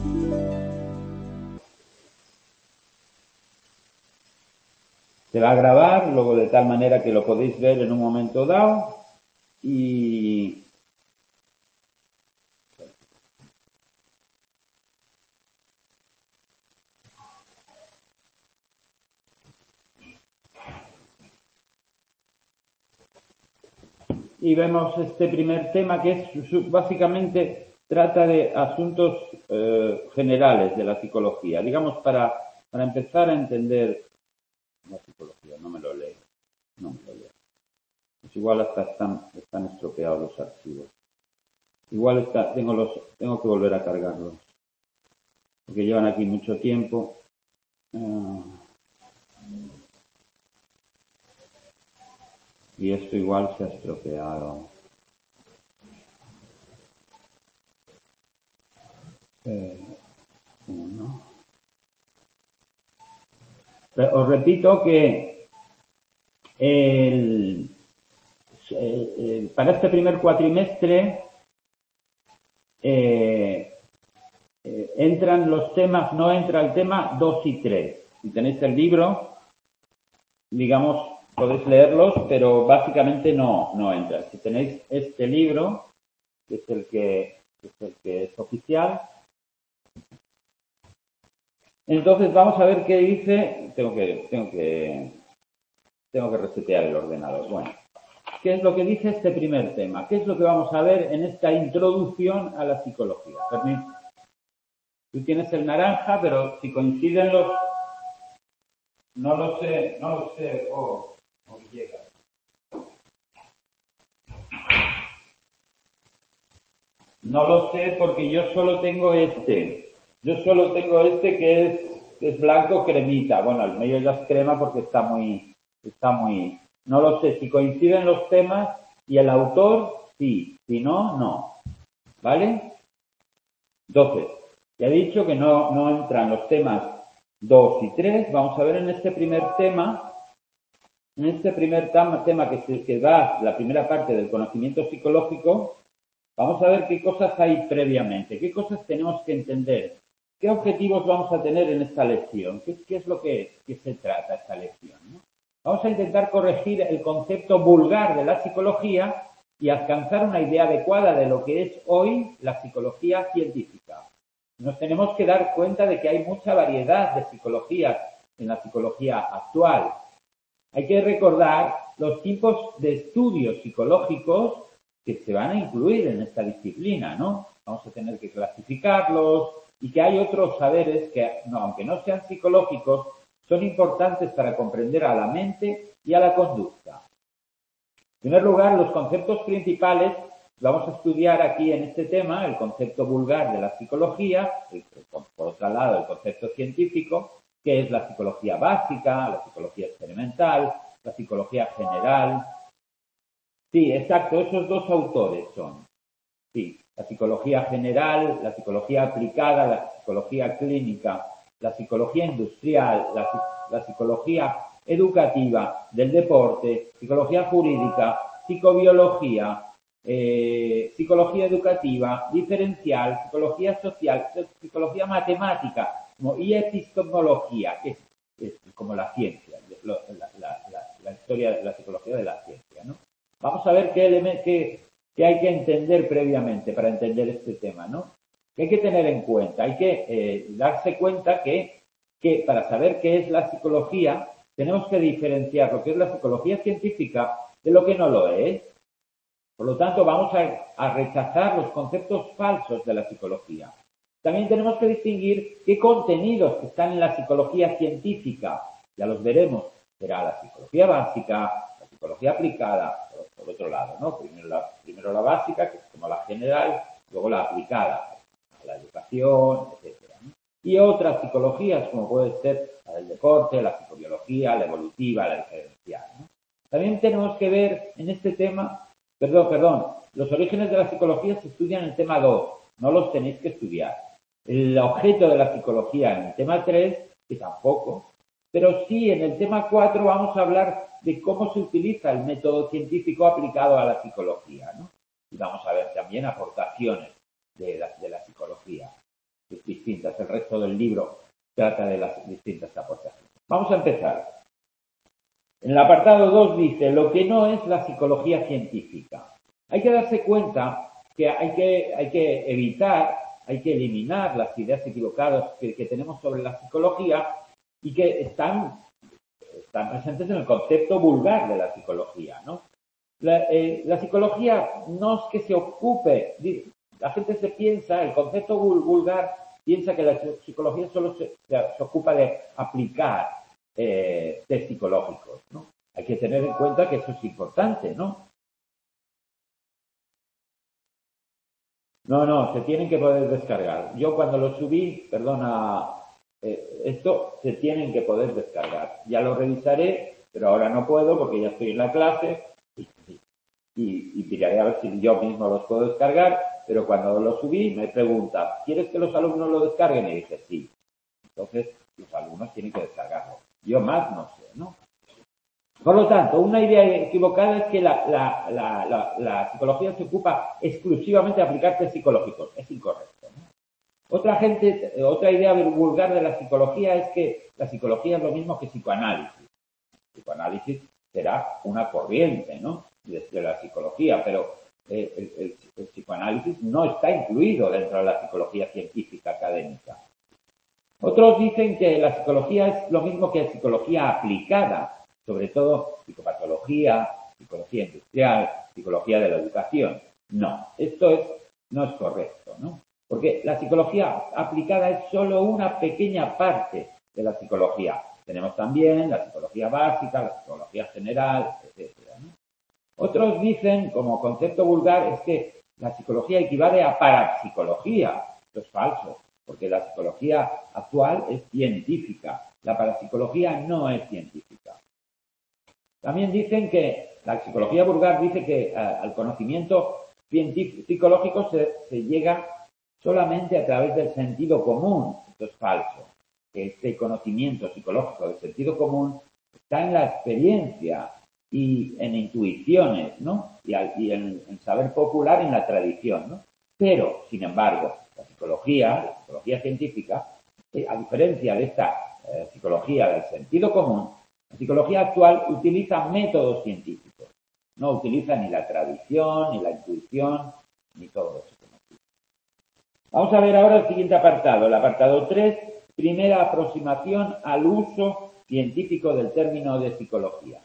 Se va a grabar, luego de tal manera que lo podéis ver en un momento dado y vemos este primer tema que es básicamente trata de asuntos generales de la psicología, digamos para empezar a entender la psicología. No me lo leo. Pues igual hasta están estropeados los archivos. Igual tengo que volver a cargarlos, porque llevan aquí mucho tiempo. Y esto igual se ha estropeado. Os repito que para este primer cuatrimestre entran los temas, no entra el tema 2 y 3. Si tenéis el libro, digamos, podéis leerlos, pero básicamente no entra. Si tenéis este libro, que es el que es oficial, entonces vamos a ver qué dice. Tengo que resetear el ordenador. Bueno, ¿qué es lo que dice este primer tema? ¿Qué es lo que vamos a ver en esta introducción a la psicología? Fermín, tú tienes el naranja, pero si coinciden los... No lo sé. Oh, no llega. No lo sé porque yo solo tengo este. Que es blanco cremita. Bueno, el medio ya es crema porque está muy... No lo sé. Si coinciden los temas y el autor, sí. Si no, no. ¿Vale? Entonces, ya he dicho que no entran los temas 2 y 3. Vamos a ver en este primer tema, que da la primera parte del conocimiento psicológico, vamos a ver qué cosas hay previamente, qué cosas tenemos que entender, qué objetivos vamos a tener en esta lección, qué es lo que se trata esta lección, ¿no? Vamos a intentar corregir el concepto vulgar de la psicología y alcanzar una idea adecuada de lo que es hoy la psicología científica. Nos tenemos que dar cuenta de que hay mucha variedad de psicologías en la psicología actual. Hay que recordar los tipos de estudios psicológicos que se van a incluir en esta disciplina, ¿no? Vamos a tener que clasificarlos y que hay otros saberes que, aunque no sean psicológicos, son importantes para comprender a la mente y a la conducta. En primer lugar, los conceptos principales vamos a estudiar aquí en este tema, el concepto vulgar de la psicología, por otro lado el concepto científico, que es la psicología básica, la psicología experimental, la psicología general. Sí, exacto, esos dos autores son. Sí, la psicología general, la psicología aplicada, la psicología clínica, la psicología industrial, la psicología educativa, del deporte, psicología jurídica, psicobiología, psicología educativa, diferencial, psicología social, psicología matemática y epistemología, que es como la ciencia, la historia de la psicología de la ciencia, ¿no? Vamos a ver qué hay que entender previamente para entender este tema, ¿no? ¿Qué hay que tener en cuenta? Hay que darse cuenta que para saber qué es la psicología, tenemos que diferenciar lo que es la psicología científica de lo que no lo es. Por lo tanto, vamos a rechazar los conceptos falsos de la psicología. También tenemos que distinguir qué contenidos están en la psicología científica. Ya los veremos. Será la psicología básica, la psicología aplicada, por otro lado, ¿no? Primero la básica, que es como la general, luego la aplicada a la educación, etcétera, ¿no? Y otras psicologías, como puede ser la del deporte, la psicobiología, la evolutiva, la diferencial, ¿no? También tenemos que ver en este tema, los orígenes de la psicología se estudian en el tema 2, no los tenéis que estudiar. El objeto de la psicología en el tema 3, que tampoco, pero sí en el tema 4 vamos a hablar de cómo se utiliza el método científico aplicado a la psicología, ¿no? Y vamos a ver también aportaciones de la psicología. distintas. El resto del libro trata de las distintas aportaciones. Vamos a empezar. En el apartado 2 dice, lo que no es la psicología científica. Hay que darse cuenta que hay que evitar, hay que eliminar las ideas equivocadas que tenemos sobre la psicología y que están presentes en el concepto vulgar de la psicología, ¿no? La psicología no es que se ocupe, la gente el concepto vulgar piensa que la psicología solo se ocupa de aplicar test psicológicos, ¿no? Hay que tener en cuenta que eso es importante, ¿no? No, se tienen que poder descargar. Yo cuando lo subí, esto se tienen que poder descargar. Ya lo revisaré, pero ahora no puedo porque ya estoy en la clase y miraré a ver si yo mismo los puedo descargar, pero cuando lo subí me pregunta, ¿quieres que los alumnos lo descarguen? Y dije, sí. Entonces, los alumnos tienen que descargarlo. Yo más no sé, ¿no? Por lo tanto, una idea equivocada es que la psicología se ocupa exclusivamente de aplicar test psicológicos. Es incorrecto, ¿no? Otra idea vulgar de la psicología es que la psicología es lo mismo que psicoanálisis. Psicoanálisis será una corriente, ¿no?, de la psicología, pero el psicoanálisis no está incluido dentro de la psicología científica académica. Otros dicen que la psicología es lo mismo que psicología aplicada, sobre todo psicopatología, psicología industrial, psicología de la educación. No, no es correcto, ¿no? Porque la psicología aplicada es solo una pequeña parte de la psicología. Tenemos también la psicología básica, la psicología general, etcétera, ¿no? Otros dicen, como concepto vulgar, es que la psicología equivale a parapsicología. Esto es falso, porque la psicología actual es científica. La parapsicología no es científica. También dicen que la psicología vulgar dice que al conocimiento psicológico se llega solamente a través del sentido común. Esto es falso. Que este conocimiento psicológico del sentido común está en la experiencia y en intuiciones, ¿no? Y en saber popular, en la tradición, ¿no? Pero, sin embargo, la psicología científica, a diferencia de esta psicología del sentido común, la psicología actual utiliza métodos científicos. No utiliza ni la tradición, ni la intuición, ni todo eso. Vamos a ver ahora el siguiente apartado, el apartado 3, primera aproximación al uso científico del término de psicología.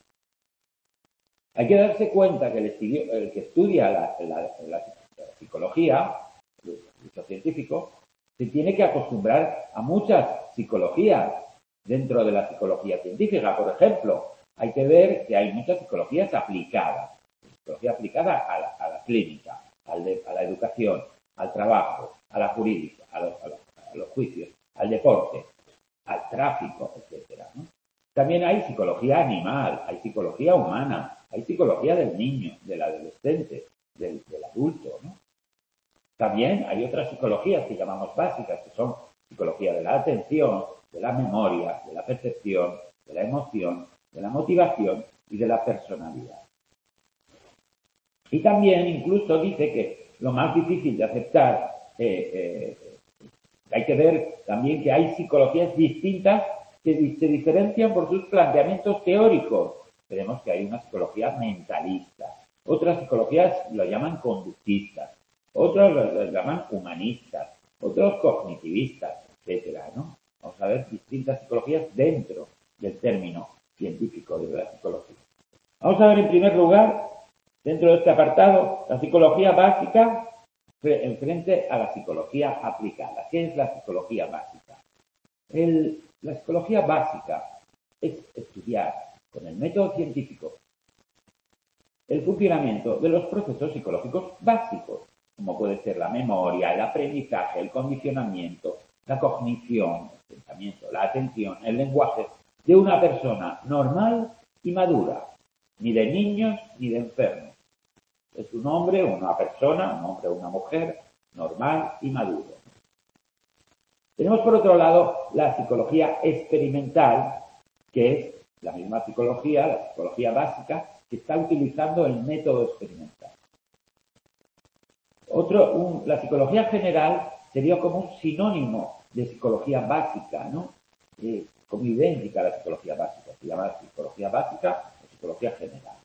Hay que darse cuenta que el que estudia la psicología, el uso científico, se tiene que acostumbrar a muchas psicologías dentro de la psicología científica. Por ejemplo, hay que ver que hay muchas psicologías aplicadas. Psicología aplicada a la clínica, a la educación, al trabajo, a la jurídica, a los juicios, al deporte, al tráfico, etcétera, ¿no? También hay psicología animal, hay psicología humana, hay psicología del niño, del adolescente, del adulto, ¿no? También hay otras psicologías que llamamos básicas, que son psicología de la atención, de la memoria, de la percepción, de la emoción, de la motivación y de la personalidad. Y también incluso dice que lo más difícil de aceptar, hay que ver también que hay psicologías distintas que se diferencian por sus planteamientos teóricos. Tenemos que hay una psicología mentalista, otras psicologías lo llaman conductistas, otros lo llaman humanistas, otros cognitivistas, etcétera, ¿no? Vamos a ver distintas psicologías dentro del término científico de la psicología. Vamos a ver en primer lugar, dentro de este apartado, la psicología básica frente a la psicología aplicada. ¿Qué es la psicología básica? La psicología básica es estudiar con el método científico el funcionamiento de los procesos psicológicos básicos, como puede ser la memoria, el aprendizaje, el condicionamiento, la cognición, el pensamiento, la atención, el lenguaje de una persona normal y madura, ni de niños ni de enfermos. Es un hombre o una persona, un hombre o una mujer, normal y maduro. Tenemos por otro lado la psicología experimental, que es la misma psicología, la psicología básica, que está utilizando el método experimental. La psicología general sería como un sinónimo de psicología básica, ¿no? Como idéntica a la psicología básica. Se llama psicología básica o psicología general.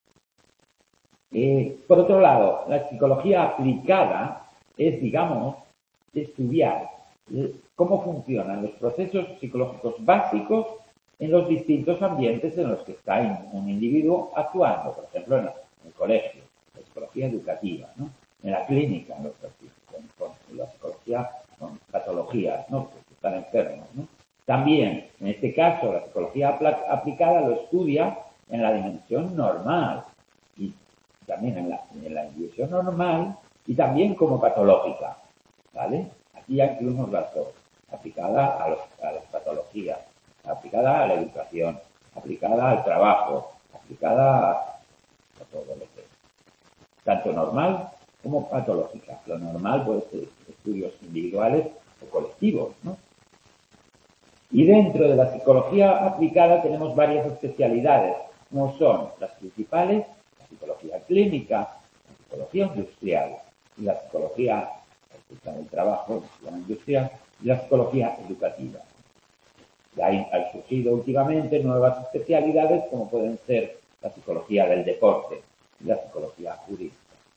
Por otro lado, la psicología aplicada es, digamos, estudiar cómo funcionan los procesos psicológicos básicos en los distintos ambientes en los que está un individuo actuando, por ejemplo, en el colegio, la psicología educativa, ¿no? En la clínica, con la psicología, con patologías, ¿no? Que están enfermos, ¿no? También, en este caso, la psicología aplicada lo estudia en la dimensión normal y también en la dimensión normal y también como patológica, ¿vale? Aquí ya incluimos las dos, aplicada a las patologías, aplicada a la educación, aplicada al trabajo, aplicada a todo lo que es, tanto normal como patológica. Lo normal puede ser estudios individuales o colectivos, ¿no? Y dentro de la psicología aplicada tenemos varias especialidades, como son las principales, la psicología clínica, la psicología industrial y la psicología del trabajo, la industrial y la psicología educativa. Y han surgido últimamente nuevas especialidades como pueden ser la psicología del deporte y la psicología jurídica.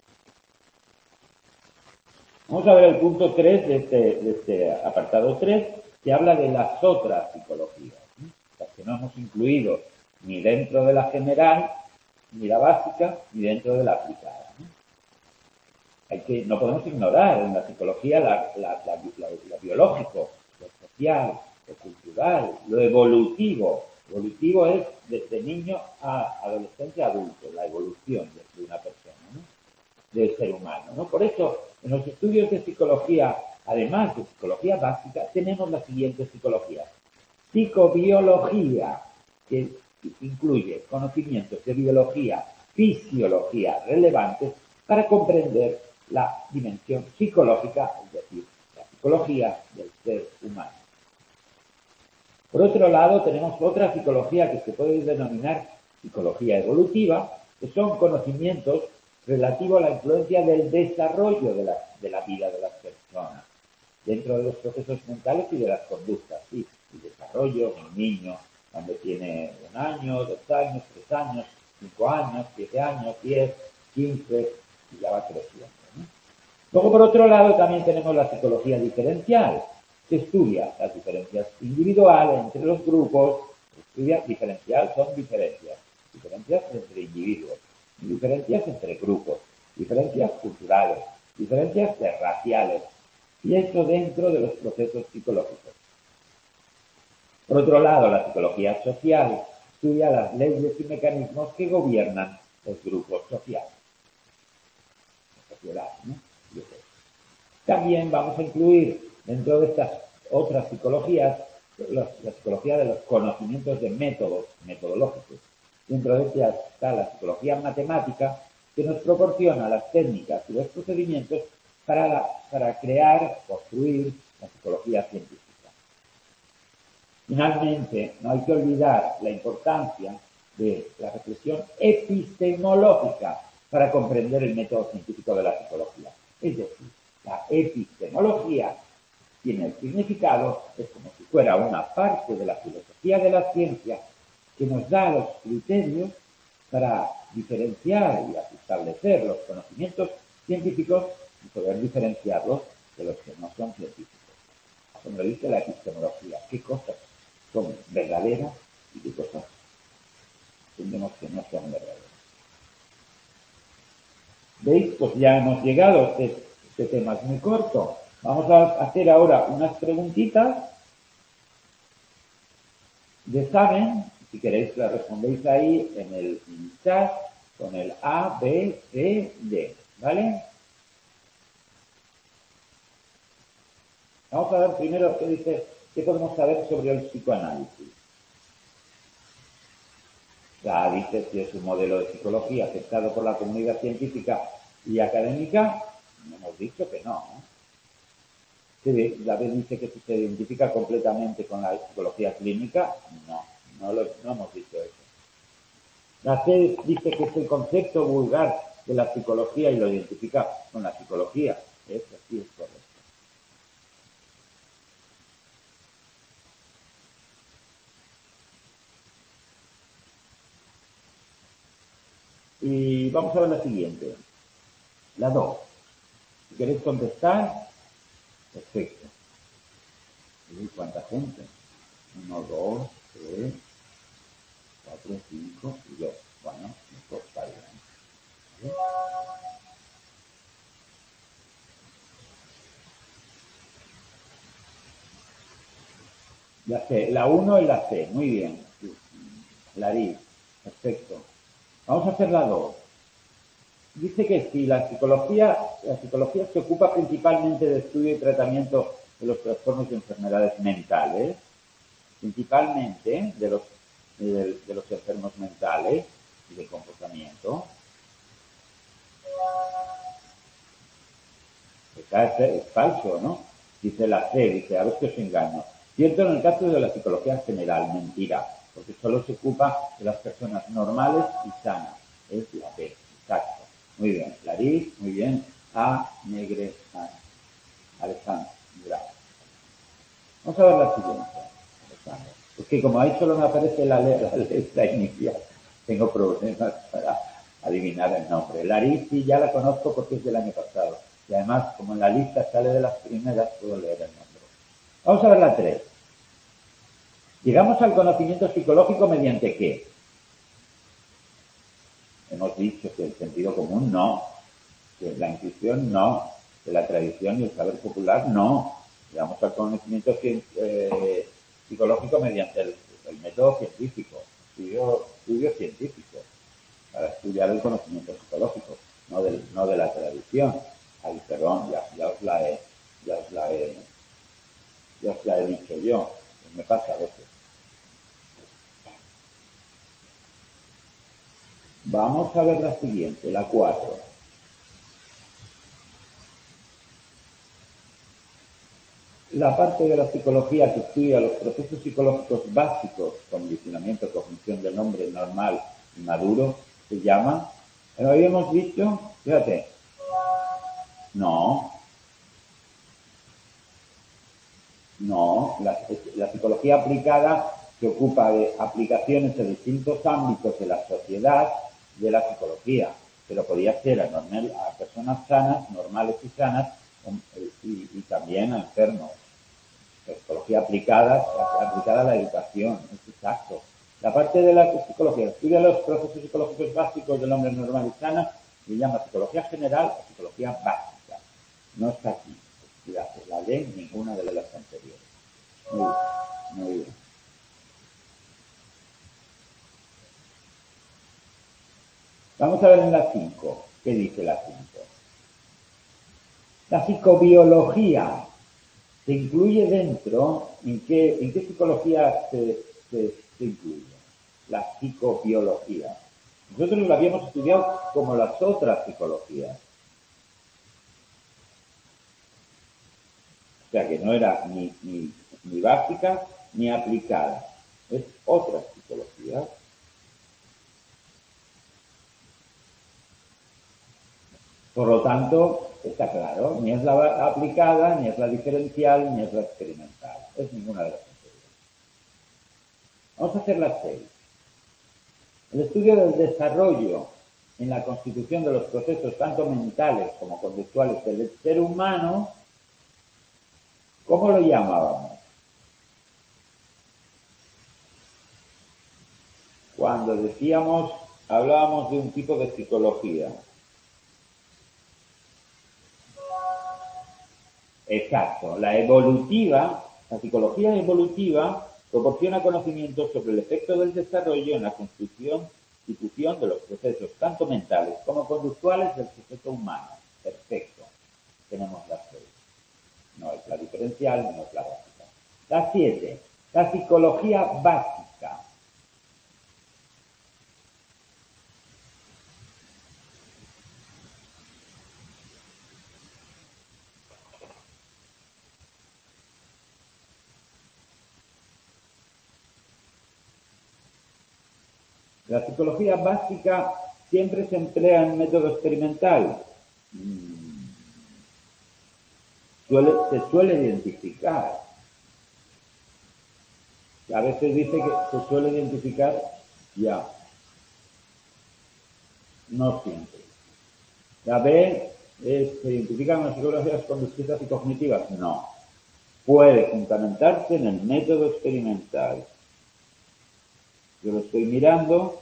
Vamos a ver el punto 3 de este apartado 3, que habla de las otras psicologías, ¿sí? Las que no hemos incluido ni dentro de la general, ni la básica, ni dentro de la aplicada, ¿no? No podemos ignorar en la psicología lo biológico, lo social, lo cultural, lo evolutivo. Evolutivo es desde niño a adolescente a adulto, la evolución de una persona, ¿no? Del ser humano, ¿no? Por eso, en los estudios de psicología, además de psicología básica, tenemos la siguiente psicología. Psicobiología, que incluye conocimientos de biología, fisiología relevantes para comprender la dimensión psicológica, es decir, la psicología del ser humano. Por otro lado, tenemos otra psicología que se puede denominar psicología evolutiva, que son conocimientos relativos a la influencia del desarrollo de la vida de las personas, dentro de los procesos mentales y de las conductas, sí, el desarrollo en un niño, cuando tiene 1 año, 2 años, 3 años, 5 años, 7 años, 10, 15, y ya va creciendo, ¿no? Luego, por otro lado, también tenemos la psicología diferencial, que estudia las diferencias individuales entre los grupos, estudia diferencial, son diferencias entre individuos, diferencias entre grupos, diferencias culturales, diferencias raciales, y esto dentro de los procesos psicológicos. Por otro lado, la psicología social estudia las leyes y mecanismos que gobiernan los grupos sociales, la sociedad, ¿no? También vamos a incluir dentro de estas otras psicologías la psicología de los conocimientos de métodos metodológicos. Dentro de ellas está la psicología matemática, que nos proporciona las técnicas y los procedimientos para crear, construir la psicología científica. Finalmente, no hay que olvidar la importancia de la reflexión epistemológica para comprender el método científico de la psicología. Es decir, la epistemología tiene el significado, es como si fuera una parte de la filosofía de la ciencia que nos da los criterios para diferenciar y establecer los conocimientos científicos y poder diferenciarlos de los que no son científicos. Como lo dice la epistemología, qué cosas son verdaderas y qué cosas entendemos que no son verdaderas. ¿Veis? Pues ya hemos llegado, este tema es muy corto. Vamos a hacer ahora unas preguntitas de examen. Si queréis las respondéis ahí en el chat con el A, B, C, D, ¿vale? Vamos a ver primero qué dice, qué podemos saber sobre el psicoanálisis. Ya dice si es un modelo de psicología aceptado por la comunidad científica y académica. No hemos dicho que no, ¿no? David dice que si se identifica completamente con la psicología clínica. No hemos dicho eso. La C dice que es el concepto vulgar de la psicología y lo identifica con la psicología. Eso sí es correcto. Y vamos a ver la siguiente. La 2. Si queréis contestar, perfecto. ¿Y cuánta gente? 1, 2, 3, 4, 5 y 2. Bueno, esto está bien. ¿Vale? La C, la 1 y la C, muy bien. Larí, perfecto. Vamos a hacer la 2. Dice que si la psicología se ocupa principalmente de estudio y tratamiento de los trastornos y enfermedades mentales, principalmente de los enfermos mentales y de comportamiento. Es falso, ¿no? Dice la C, dice, a ver si os engaño. Cierto en el caso de la psicología general, mentira, porque solo se ocupa de las personas normales y sanas. Es la B, exacto. Muy bien, Clarice, muy bien. A, Negre, A. Alejandro, bravo. Vamos a ver la siguiente, Alejandro. Es que como ahí solo me aparece la letra inicial, tengo problemas para adivinar el nombre. Laris sí ya la conozco porque es del año pasado. Y además, como en la lista sale de las primeras, puedo leer el nombre. Vamos a ver la 3. Llegamos al conocimiento psicológico mediante ¿qué? Hemos dicho que el sentido común no, que la intuición no, que la tradición y el saber popular no. Llegamos al conocimiento psicológico mediante el método científico, estudio científico, para estudiar el conocimiento psicológico, no de la tradición. Ay, perdón, ya os la he dicho yo, me pasa a veces. Vamos a ver la siguiente, la 4. La parte de la psicología que estudia los procesos psicológicos básicos, condicionamiento, cognición del hombre normal y maduro, se llama, ¿lo habíamos dicho? Fíjate. No, la psicología aplicada se ocupa de aplicaciones en distintos ámbitos de la sociedad de la psicología, pero podía ser a personas sanas, normales y sanas, y también a enfermos. La psicología aplicada a la educación, es exacto. La parte de la psicología estudia los procesos psicológicos básicos del hombre normal y sana, se llama psicología general o psicología básica. No está aquí. La ley ninguna de las anteriores. Muy bien, muy bien. Vamos a ver en la 5. ¿Qué dice la 5? La psicobiología se incluye dentro, ¿en qué psicología se incluye? La psicobiología. Nosotros la habíamos estudiado como las otras psicologías. O sea que no era ni básica ni aplicada. Es otra psicología. Por lo tanto, está claro, ni es la aplicada, ni es la diferencial, ni es la experimental. Es ninguna de las anteriores. Vamos a hacer las 6. El estudio del desarrollo en la constitución de los procesos tanto mentales como conductuales del ser humano, ¿cómo lo llamábamos? Cuando hablábamos de un tipo de psicología. Exacto, la psicología evolutiva proporciona conocimientos sobre el efecto del desarrollo en la constitución de los procesos tanto mentales como conductuales del sujeto humano. Perfecto. Tenemos las 6. No es la diferencial, no es la básica. La 7. La psicología básica. La psicología básica siempre se emplea en método experimental. Se suele identificar. A veces dice que se suele identificar ya. No siempre. La B ¿se identifican las psicologías conductistas y cognitivas? No. Puede fundamentarse en el método experimental. Yo lo estoy mirando.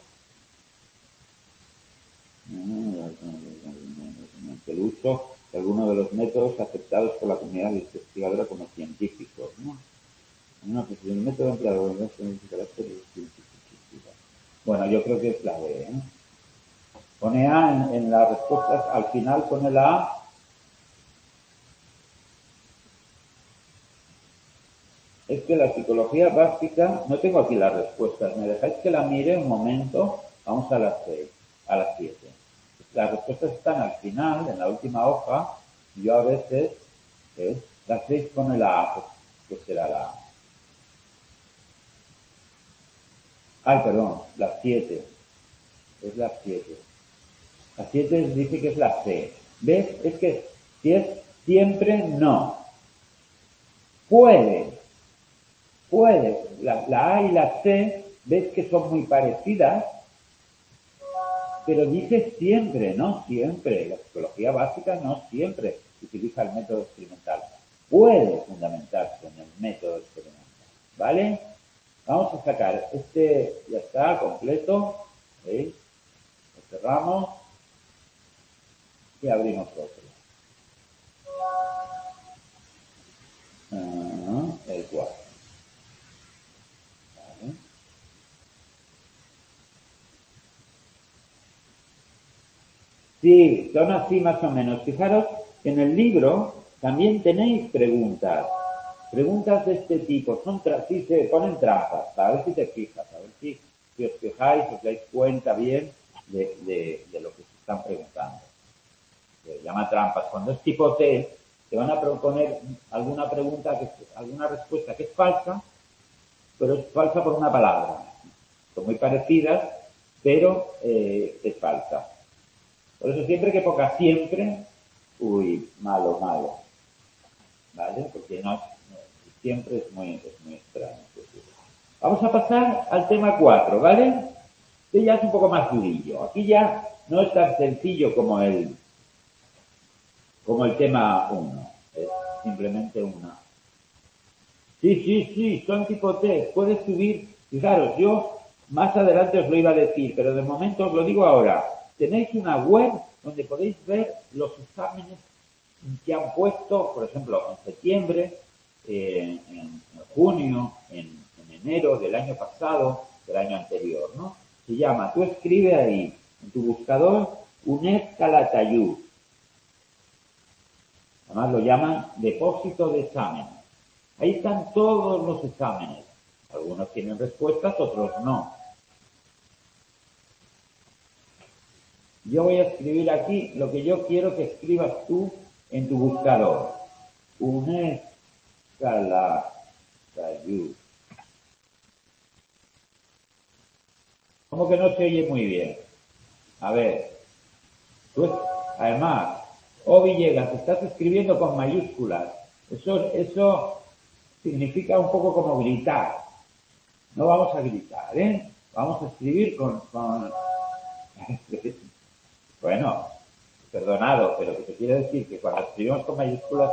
El uso de algunos de los métodos aceptados por la comunidad investigadora como científicos, ¿no? El método empleado en carácter científico. Bueno, yo creo que es la B, ¿eh? Pone A en las respuestas, al final pone la A. Es que la psicología básica, no tengo aquí las respuestas, me dejáis que la mire un momento, vamos a las 6, a las 7. Las respuestas están al final, en la última hoja, y yo a veces, las 6 pone la A, pues será la A. Ay, perdón, las 7, es las 7. La 7 dice que es la C. ¿Ves? Es que si es siempre, no. Puede. La A y la C, ves que son muy parecidas, pero dice siempre, no siempre. La psicología básica no siempre utiliza el método experimental. Puede fundamentarse en el método experimental. ¿Vale? Vamos a sacar este, ya está, completo. ¿Veis? Lo cerramos y abrimos otro. El 4. ¿Vale? Sí, son así más o menos. Fijaros que en el libro también tenéis preguntas. Preguntas de este tipo. Sí, se ponen trampas. A ver si te fijas, a ver si os fijáis, os dais cuenta bien de lo que se están preguntando. Se llama trampas. Cuando es tipo T, te van a proponer alguna pregunta, alguna respuesta que es falsa, pero es falsa por una palabra. Son muy parecidas, pero es falsa. Por eso siempre que ponga siempre, malo. ¿Vale? Porque no siempre es muy extraño. Vamos a pasar al tema 4, ¿vale? Este ya es un poco más durillo. Aquí ya no es tan sencillo como el tema 1. Es simplemente una. Sí, son tipo T. Puedes subir. Fijaros, yo más adelante os lo iba a decir, pero de momento os lo digo ahora. Tenéis una web donde podéis ver los exámenes que han puesto, por ejemplo, en septiembre, en junio, en enero del año pasado, del año anterior, ¿no? Se llama, tú escribe ahí, en tu buscador, UNED Calatayud. Además lo llaman depósito de exámenes. Ahí están todos los exámenes. Algunos tienen respuestas, otros no. Yo voy a escribir aquí lo que yo quiero que escribas tú en tu buscador. UNED Calatayud. ¿Cómo que no se oye muy bien? A ver. Además, O Villegas, estás escribiendo con mayúsculas. Eso significa un poco como gritar. No vamos a gritar, ¿eh? Vamos a escribir con... Bueno, perdonado, pero que te quiero decir que cuando escribimos con mayúsculas...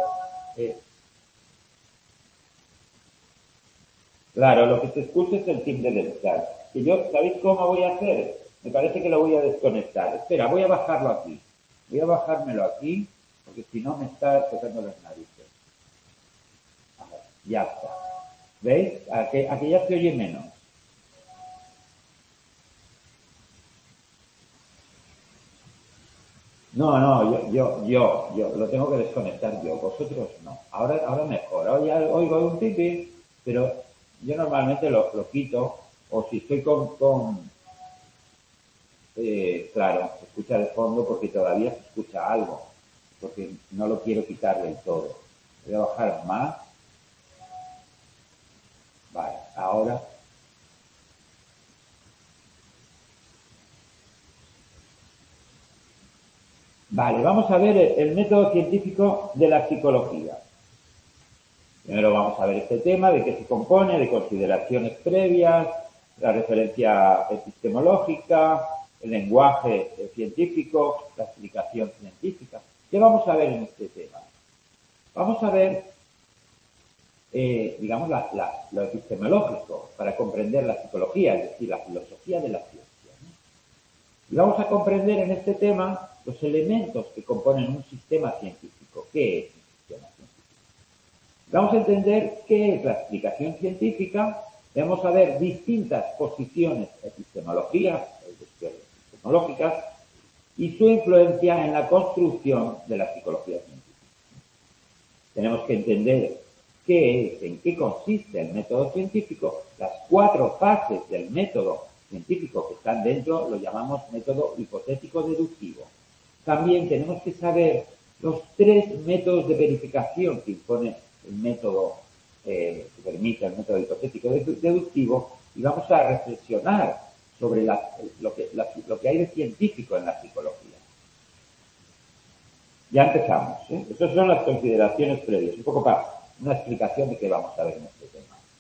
Claro, lo que se escucha es el timbre del chat. Y yo, ¿sabéis cómo voy a hacer? Me parece que lo voy a desconectar. Espera, voy a bajarlo aquí. Voy a bajármelo aquí, porque si no me está tocando las narices. A ver, ya está. ¿Veis? Aquí ya se oye menos. No, yo lo tengo que desconectar yo, vosotros no. Ahora mejor, ahora ya oigo un pipi, pero yo normalmente lo quito, o si estoy claro, se escucha de fondo porque todavía se escucha algo, porque no lo quiero quitar del todo. Voy a bajar más. Vale, ahora. Vale, vamos a ver el método científico de la psicología. Primero vamos a ver este tema, de qué se compone, de consideraciones previas, la referencia epistemológica, el lenguaje científico, la explicación científica. ¿Qué vamos a ver en este tema? Vamos a ver, digamos, lo epistemológico para comprender la psicología, es decir, la filosofía de la ciencia, ¿no? Y vamos a comprender en este tema los elementos que componen un sistema científico. ¿Qué es un sistema científico? Vamos a entender qué es la explicación científica. Vamos a ver distintas posiciones epistemológicas y su influencia en la construcción de la psicología científica. Tenemos que entender qué es, en qué consiste el método científico. Las 4 fases del método científico que están dentro lo llamamos método hipotético-deductivo. También tenemos que saber los 3 métodos de verificación que impone el método, que permite el método hipotético-deductivo, y vamos a reflexionar sobre lo que hay de científico en la psicología. Ya empezamos, ¿eh? Estas son las consideraciones previas, un poco para una explicación de qué vamos a ver en este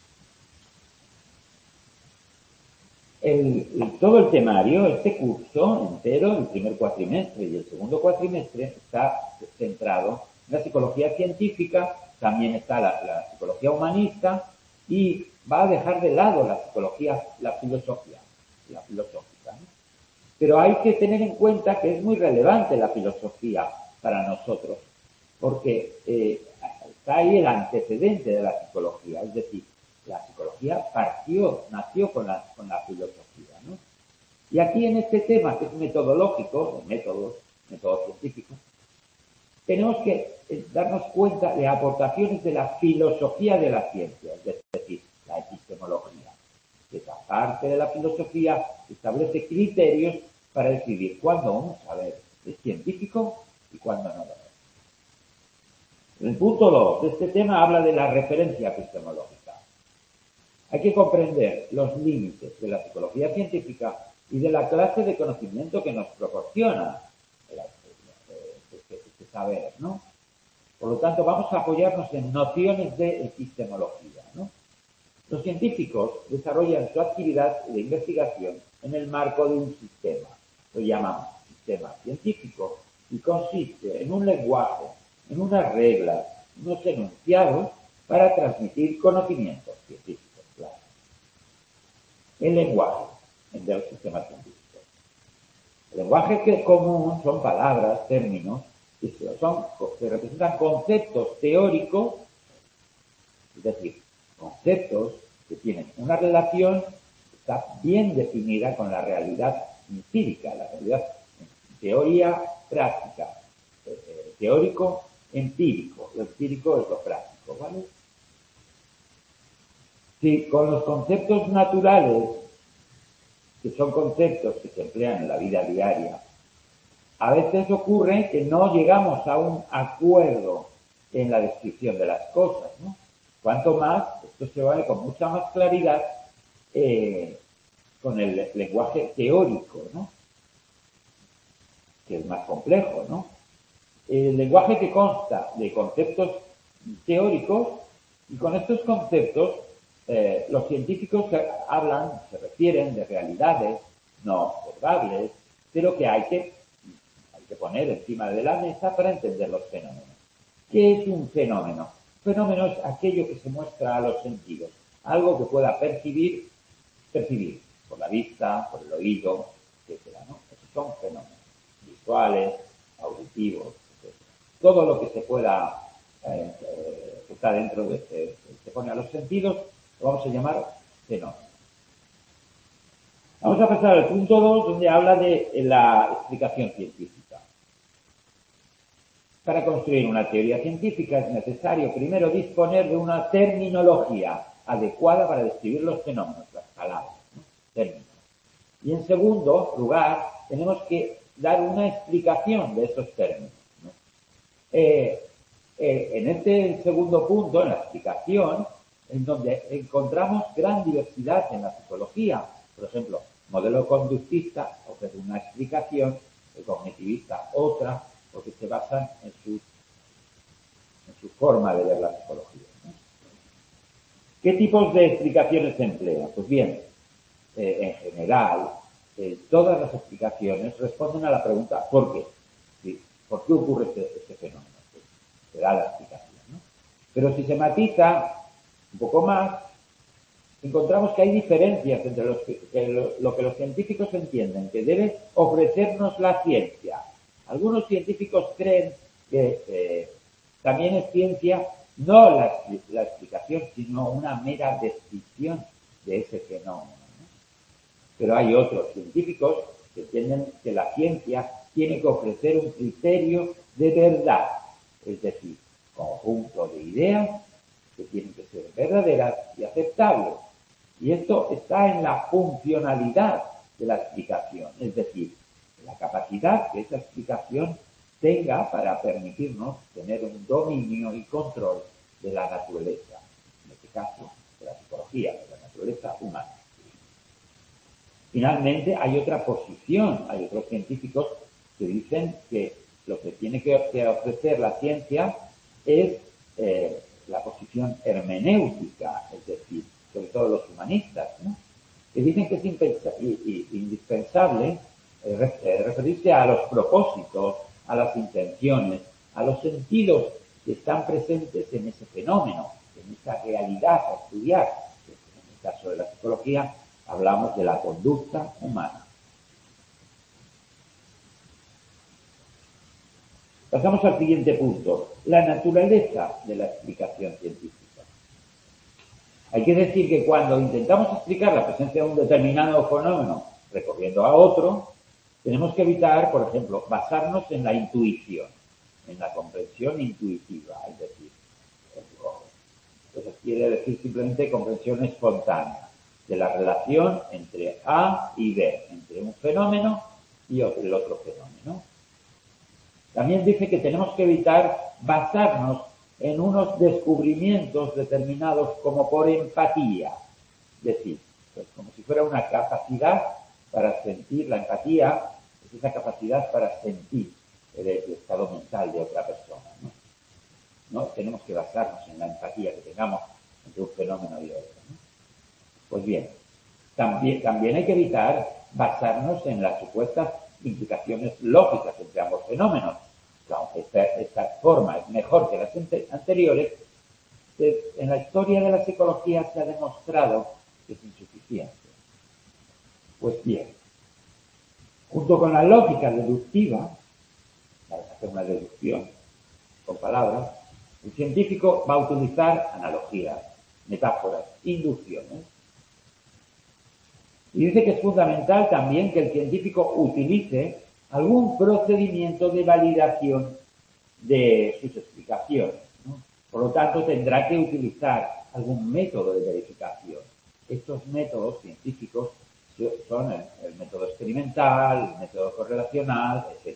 tema. Todo el temario, este curso entero, el primer cuatrimestre y el segundo cuatrimestre, está centrado en la psicología científica, también está la psicología humanista, y va a dejar de lado la psicología, la filosofía, la filosófica, ¿no? Pero hay que tener en cuenta que es muy relevante la filosofía para nosotros, porque está ahí el antecedente de la psicología, es decir, la psicología nació con la filosofía, ¿no? Y aquí en este tema, que es metodológico, métodos científicos, tenemos que darnos cuenta de aportaciones de la filosofía de la ciencia, es decir, la epistemología. Esa parte de la filosofía establece criterios para decidir cuándo un saber es científico y cuándo no lo es. El punto 2 de este tema habla de la referencia epistemológica. Hay que comprender los límites de la psicología científica y de la clase de conocimiento que nos proporciona este saber, ¿no? Por lo tanto, vamos a apoyarnos en nociones de epistemología, ¿no? Los científicos desarrollan su actividad de investigación en el marco de un sistema. Lo llamamos sistema científico y consiste en un lenguaje, en unas reglas, unos enunciados para transmitir conocimientos científicos, claro. El lenguaje de los sistemas científicos. El lenguaje común son palabras, términos, que representan conceptos teóricos, es decir, conceptos que tienen una relación que está bien definida con la realidad empírica, la realidad teoría práctica, teórico, empírico. Lo empírico es lo práctico, ¿vale? Si con los conceptos naturales, que son conceptos que se emplean en la vida diaria, a veces ocurre que no llegamos a un acuerdo en la descripción de las cosas, ¿no? Cuanto más, esto se vale con mucha más claridad con el lenguaje teórico, ¿no? Que es más complejo, ¿no? El lenguaje que consta de conceptos teóricos, y con estos conceptos los científicos se refieren de realidades no observables, pero que hay que poner encima de la mesa para entender los fenómenos. ¿Qué es un fenómeno? Un fenómeno es aquello que se muestra a los sentidos, algo que pueda percibir por la vista, por el oído, etcétera, ¿no? Esos son fenómenos visuales, auditivos, etcétera. Todo lo que se pueda, que está dentro de se pone a los sentidos, lo vamos a llamar fenómeno. Vamos a pasar al punto 2, donde habla de la explicación científica. Para construir una teoría científica es necesario primero disponer de una terminología adecuada para describir los fenómenos, las palabras, ¿no? Términos. Y en segundo lugar, tenemos que dar una explicación de esos términos, ¿no? En este segundo punto, en la explicación, en donde encontramos gran diversidad en la psicología. Por ejemplo, modelo conductista ofrece una explicación, el cognitivista otra, porque se basan en su forma de ver la psicología, ¿no? ¿Qué tipos de explicaciones se emplean? Pues bien, en general, todas las explicaciones responden a la pregunta ¿por qué? ¿Sí? ¿Por qué ocurre este fenómeno? Pues, se da la explicación, ¿no? Pero si se matiza un poco más, encontramos que hay diferencias entre lo que los científicos entienden que debe ofrecernos la ciencia. Algunos científicos creen que también es ciencia no la explicación, sino una mera descripción de ese fenómeno, ¿no? Pero hay otros científicos que entienden que la ciencia tiene que ofrecer un criterio de verdad, es decir, conjunto de ideas que tienen que ser verdaderas y aceptables. Y esto está en la funcionalidad de la explicación, es decir, la capacidad que esa explicación tenga para permitirnos tener un dominio y control de la naturaleza, en este caso de la psicología, de la naturaleza humana. Finalmente, hay otra posición, hay otros científicos que dicen que lo que tiene que ofrecer la ciencia es la posición hermenéutica, es decir, sobre todo los humanistas, ¿no? Que dicen que es indispensable referirse a los propósitos, a las intenciones, a los sentidos que están presentes en ese fenómeno, en esa realidad a estudiar. En el caso de la psicología, hablamos de la conducta humana. Pasamos al siguiente punto, la naturaleza de la explicación científica. Hay que decir que cuando intentamos explicar la presencia de un determinado fenómeno recurriendo a otro, tenemos que evitar, por ejemplo, basarnos en la intuición, en la comprensión intuitiva, es decir, eso quiere decir simplemente comprensión espontánea de la relación entre A y B, entre un fenómeno y el otro fenómeno. También dice que tenemos que evitar basarnos en unos descubrimientos determinados como por empatía, es decir, pues como si fuera una capacidad para sentir, la empatía es esa capacidad para sentir el estado mental de otra persona, ¿no? No tenemos que basarnos en la empatía que tengamos entre un fenómeno y otro, ¿no? Pues bien, también hay que evitar basarnos en las supuestas implicaciones lógicas entre ambos fenómenos. Aunque esta forma es mejor que las anteriores, en la historia de la psicología se ha demostrado que es insuficiente. Pues bien, junto con la lógica deductiva, para hacer una deducción con palabras, el científico va a utilizar analogías, metáforas, inducciones. Y dice que es fundamental también que el científico utilice algún procedimiento de validación de sus explicaciones, ¿no? Por lo tanto, tendrá que utilizar algún método de verificación. Estos métodos científicos son el método experimental, el método correlacional, etc.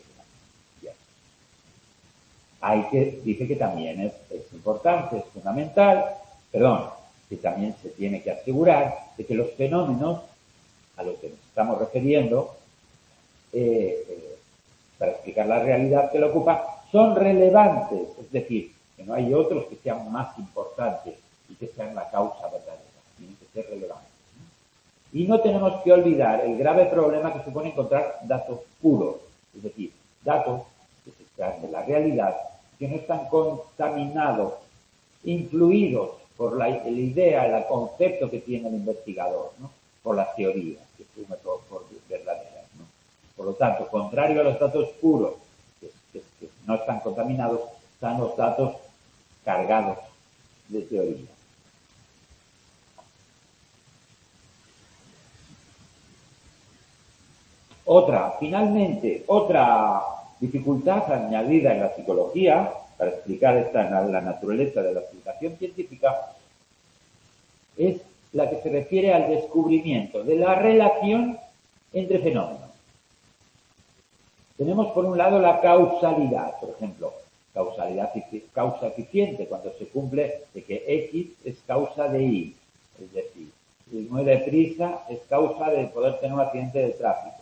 Dice que también es importante, es fundamental, que también se tiene que asegurar de que los fenómenos a los que nos estamos refiriendo para explicar la realidad que lo ocupa, son relevantes, es decir, que no hay otros que sean más importantes y que sean la causa verdadera, tienen que ser relevantes, ¿no? Y no tenemos que olvidar el grave problema que supone encontrar datos puros, es decir, datos que se extraen de la realidad, que no están contaminados, influidos por la idea, el concepto que tiene el investigador, ¿no? Por las teorías, que sume por verdaderas, ¿no? Por lo tanto, contrario a los datos puros, que no están contaminados, están los datos cargados de teoría. Finalmente, otra dificultad añadida en la psicología para explicar la naturaleza de la explicación científica es la que se refiere al descubrimiento de la relación entre fenómenos. Tenemos por un lado la causalidad, por ejemplo, causa eficiente, cuando se cumple de que X es causa de Y, es decir, si muy deprisa es causa de poder tener un accidente de tráfico.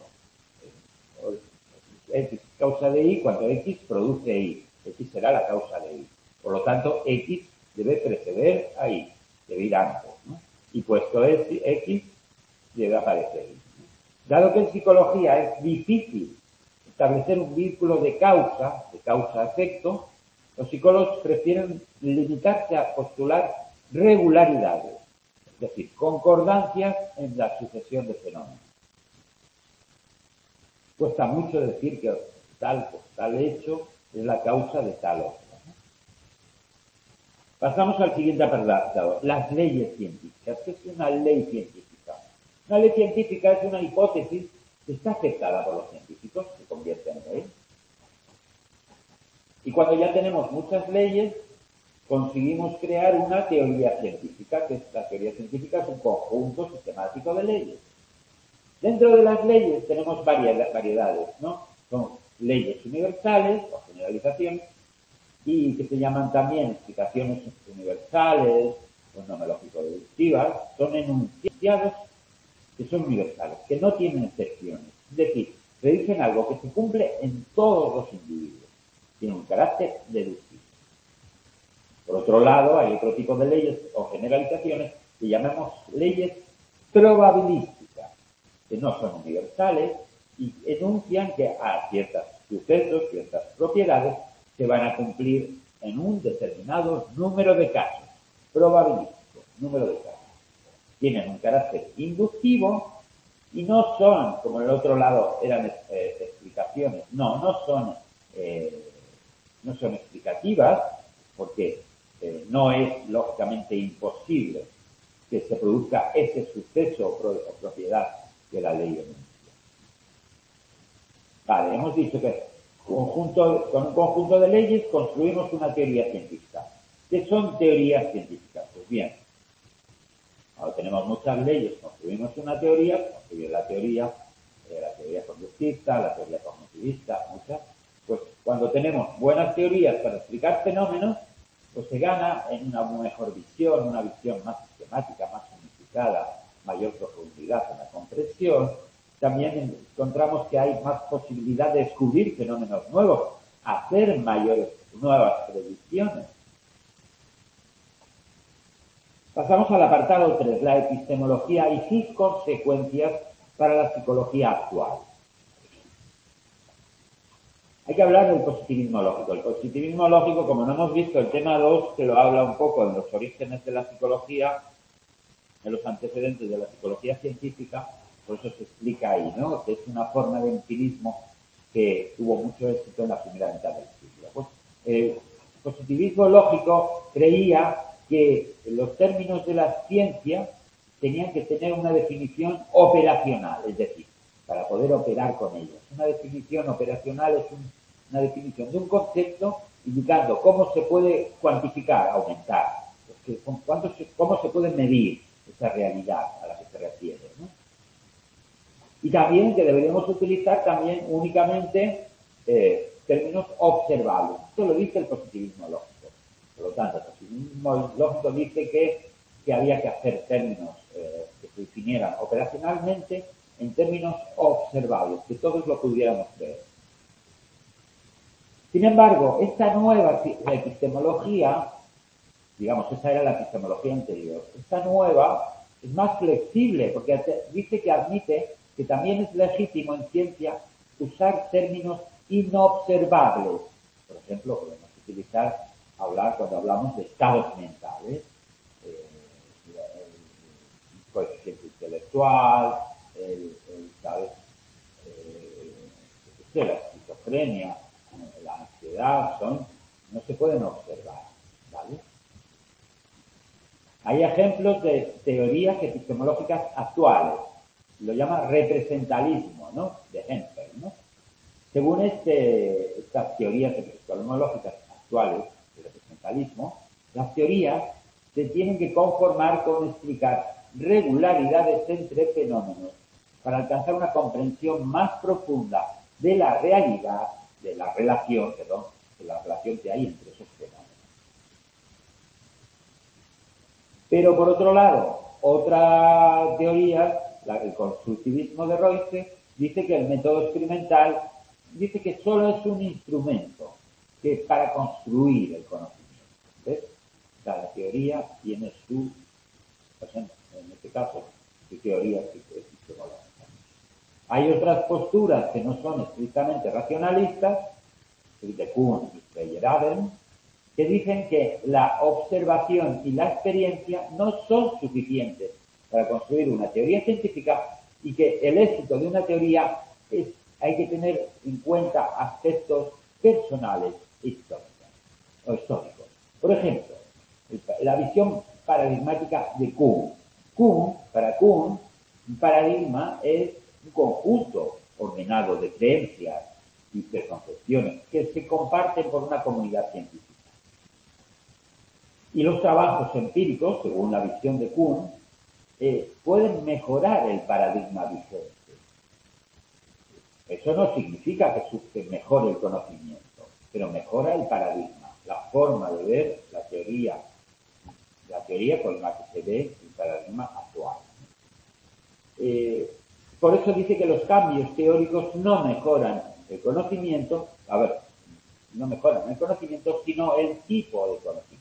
X es causa de Y cuando X produce Y. X será la causa de Y. Por lo tanto, X debe preceder a Y, debe ir antes, ¿no? Y puesto X, debe aparecer Y. Dado que en psicología es difícil establecer un vínculo de causa a efecto, los psicólogos prefieren limitarse a postular regularidades, es decir, concordancias en la sucesión de fenómenos. Cuesta mucho decir que tal hecho es la causa de tal otro. Pasamos al siguiente apartado, las leyes científicas. ¿Qué es una ley científica? Una ley científica es una hipótesis que está aceptada por los científicos, se convierte en ley. Y cuando ya tenemos muchas leyes, conseguimos crear una teoría científica, que la teoría científica es un conjunto sistemático de leyes. Dentro de las leyes tenemos variedades, ¿no? Son leyes universales o generalizaciones y que se llaman también explicaciones universales o nomelógico-deductivas. Son enunciados que son universales, que no tienen excepciones. Es decir, predicen algo que se cumple en todos los individuos. Tiene un carácter deductivo. Por otro lado, hay otro tipo de leyes o generalizaciones que llamamos leyes probabilísticas, que no son universales y enuncian que a ciertos sucesos, ciertas propiedades, se van a cumplir en un determinado número de casos. Probabilístico, número de casos. Tienen un carácter inductivo y no son, como en el otro lado eran explicaciones, no son explicativas, porque no es lógicamente imposible que se produzca ese suceso o propiedad que la ley denuncia. Vale, hemos dicho que con un conjunto de leyes construimos una teoría científica. ¿Qué son teorías científicas? Pues bien, ahora tenemos muchas leyes, construimos una teoría, construir la teoría conductista, la teoría cognitivista, muchas. Pues cuando tenemos buenas teorías para explicar fenómenos, pues se gana en una mejor visión, una visión más sistemática, más unificada, mayor profundidad en la comprensión. También encontramos que hay más posibilidad de descubrir fenómenos nuevos, hacer nuevas predicciones. Pasamos al apartado 3, la epistemología y sus consecuencias para la psicología actual. Hay que hablar del positivismo lógico. El positivismo lógico, como no hemos visto el tema 2, que lo habla un poco en los orígenes de la psicología, en los antecedentes de la psicología científica, por eso se explica ahí, ¿no? Que es una forma de empirismo que tuvo mucho éxito en la primera mitad del siglo. Pues, el positivismo lógico creía que los términos de la ciencia tenían que tener una definición operacional, es decir, para poder operar con ellos. Una definición operacional es una definición de un concepto indicando cómo se puede cuantificar, aumentar, cómo se puede medir esa realidad a la que se refiere, ¿no? Y también que deberíamos utilizar también únicamente términos observables. Esto lo dice el positivismo lógico. Por lo tanto, el positivismo lógico dice que había que hacer términos que se definieran operacionalmente en términos observables, que todos lo pudiéramos ver. Sin embargo, esta nueva epistemología, digamos, esa era la epistemología anterior, esta nueva es más flexible porque dice que admite que también es legítimo en ciencia usar términos inobservables. Por ejemplo, podemos utilizar, cuando hablamos de estados mentales, el coeficiente intelectual, ¿sabes? La esquizofrenia, la ansiedad, no se pueden observar, ¿vale? Hay ejemplos de teorías epistemológicas actuales, lo llama representalismo, ¿no? De Hempel, ¿no? Según estas teorías epistemológicas actuales, de representalismo, las teorías se tienen que conformar con explicar regularidades entre fenómenos para alcanzar una comprensión más profunda de la realidad, de la relación que hay entre esos fenómenos. Pero por otro lado, otra teoría, el constructivismo de Royce, dice que el método experimental dice que solo es un instrumento para construir el conocimiento. ¿Ves? Cada teoría tiene en este caso, su teoría epistemológica. Hay otras posturas que no son estrictamente racionalistas, de Kuhn y Feyerabend, que dicen que la observación y la experiencia no son suficientes para construir una teoría científica y que el éxito de una teoría hay que tener en cuenta aspectos personales o históricos. Por ejemplo, la visión paradigmática de Kuhn. Para Kuhn, un paradigma es un conjunto ordenado de creencias y preconcepciones que se comparten por una comunidad científica. Y los trabajos empíricos, según la visión de Kuhn, pueden mejorar el paradigma vigente. Eso no significa que mejore el conocimiento, pero mejora el paradigma, la forma de ver la teoría con la que se ve el paradigma actual. Por eso dice que los cambios teóricos no mejoran el conocimiento, no mejoran el conocimiento, sino el tipo de conocimiento.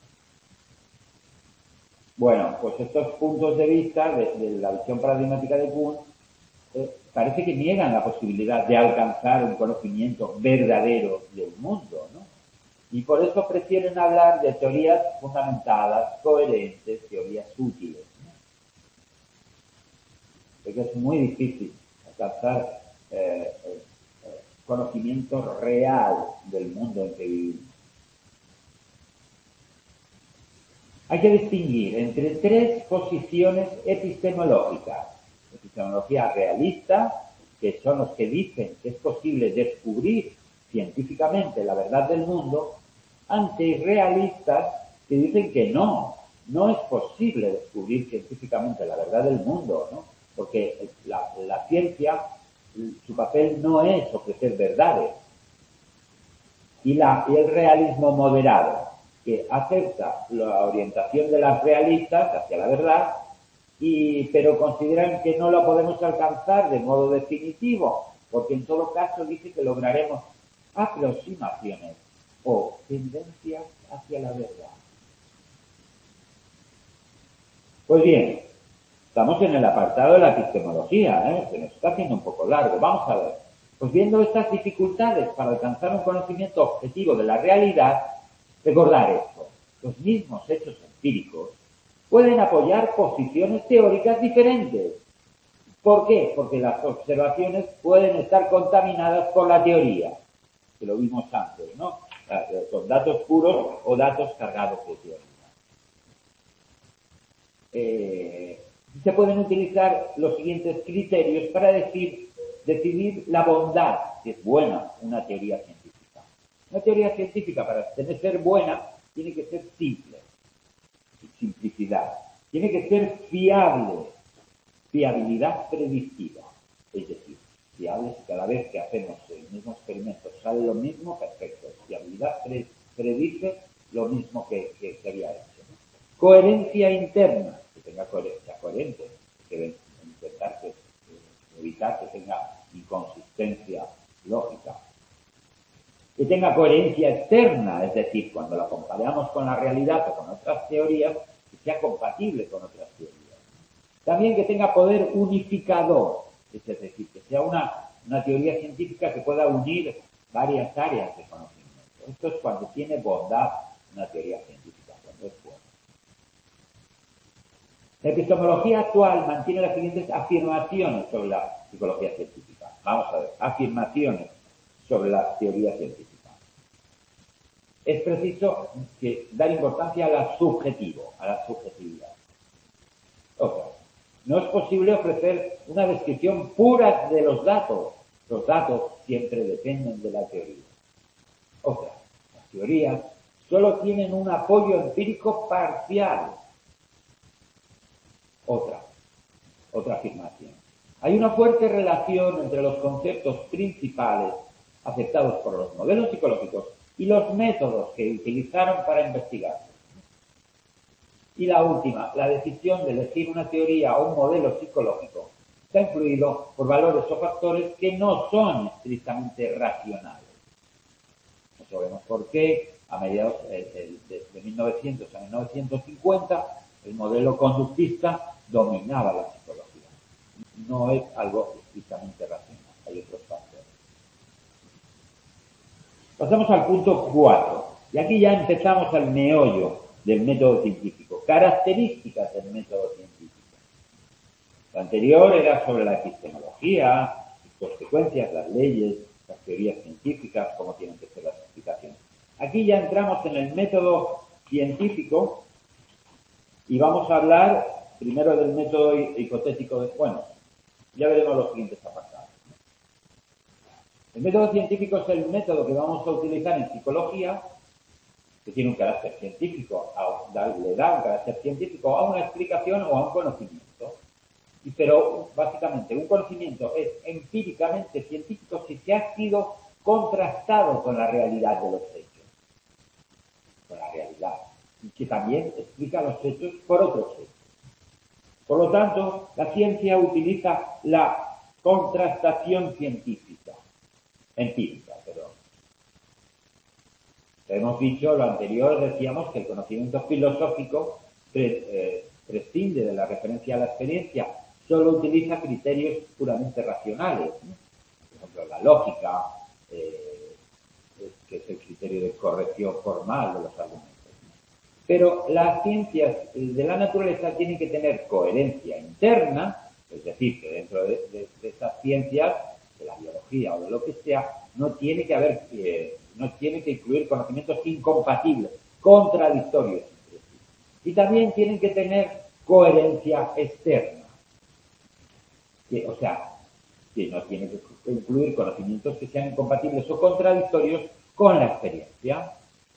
Bueno, pues estos puntos de vista de la visión paradigmática de Kuhn parece que niegan la posibilidad de alcanzar un conocimiento verdadero del mundo, ¿no? Y por eso prefieren hablar de teorías fundamentadas, coherentes, teorías útiles, ¿no? Porque es muy difícil alcanzar conocimiento real del mundo en que vivimos. Hay que distinguir entre tres posiciones epistemológicas. Epistemología realista, que son los que dicen que es posible descubrir científicamente la verdad del mundo, ante irrealistas que dicen que no es posible descubrir científicamente la verdad del mundo, ¿no? Porque la ciencia, su papel no es ofrecer verdades. Y el realismo moderado, que acepta la orientación de las realistas hacia la verdad, pero consideran que no lo podemos alcanzar de modo definitivo, porque en todo caso dice que lograremos aproximaciones o tendencias hacia la verdad. Pues bien, estamos en el apartado de la epistemología, que nos está haciendo un poco largo. Vamos a ver. Pues viendo estas dificultades para alcanzar un conocimiento objetivo de la realidad, recordar esto: los mismos hechos empíricos pueden apoyar posiciones teóricas diferentes. ¿Por qué? Porque las observaciones pueden estar contaminadas por la teoría, que lo vimos antes, ¿no? Con datos puros o datos cargados de teoría. Se pueden utilizar los siguientes criterios para decidir la bondad, si es buena una teoría científica. Una teoría científica, para ser buena, tiene que ser simple. Simplicidad. Tiene que ser fiable. Fiabilidad predictiva. Es decir, fiable si cada vez que hacemos el mismo experimento sale lo mismo, perfecto. Fiabilidad predice lo mismo que se había hecho, ¿no? Coherencia interna, que tenga coherencia coherente, que debe intentar evitar que tenga inconsistencia lógica. Que tenga coherencia externa, es decir, cuando la comparamos con la realidad o con otras teorías, que sea compatible con otras teorías. También que tenga poder unificador, es decir, que sea una teoría científica que pueda unir varias áreas de conocimiento. Esto es cuando tiene bondad una teoría científica, cuando es buena. La epistemología actual mantiene las siguientes afirmaciones sobre la psicología científica. Vamos a ver, afirmaciones sobre la teoría científica. Es preciso dar importancia a la subjetividad. Otra. No es posible ofrecer una descripción pura de los datos. Los datos siempre dependen de la teoría. Otra. Las teorías solo tienen un apoyo empírico parcial. Otra afirmación. Hay una fuerte relación entre los conceptos principales aceptados por los modelos psicológicos y los métodos que utilizaron para investigar. Y la última, la decisión de elegir una teoría o un modelo psicológico está influido por valores o factores que no son estrictamente racionales. No sabemos por qué, a mediados de 1900 a 1950, el modelo conductista dominaba la psicología. No es algo estrictamente racional, hay otros factores. Pasamos al punto 4, y aquí ya empezamos al meollo del método científico, características del método científico. Lo anterior era sobre la epistemología, las consecuencias, las leyes, las teorías científicas, cómo tienen que ser las explicaciones. Aquí ya entramos en el método científico y vamos a hablar primero del método hipotético. Bueno, ya veremos los siguientes apartados. El método científico es el método que vamos a utilizar en psicología, que tiene un carácter científico, le da un carácter científico a una explicación o a un conocimiento. Pero básicamente un conocimiento es empíricamente científico si se ha sido contrastado con la realidad de los hechos, con la realidad, y que también explica los hechos por otros hechos. Por lo tanto, la ciencia utiliza la contrastación científica, empírica, perdón. Hemos dicho lo anterior, decíamos que el conocimiento filosófico prescinde de la referencia a la experiencia, solo utiliza criterios puramente racionales, ¿no? Por ejemplo, la lógica, que es el criterio de corrección formal de los argumentos. Pero las ciencias de la naturaleza tienen que tener coherencia interna, es decir, que dentro de esas ciencias, de la biología o de lo que sea, no tiene que incluir conocimientos incompatibles, contradictorios. Y también tienen que tener coherencia externa. O sea, que no tiene que incluir conocimientos que sean incompatibles o contradictorios con la experiencia.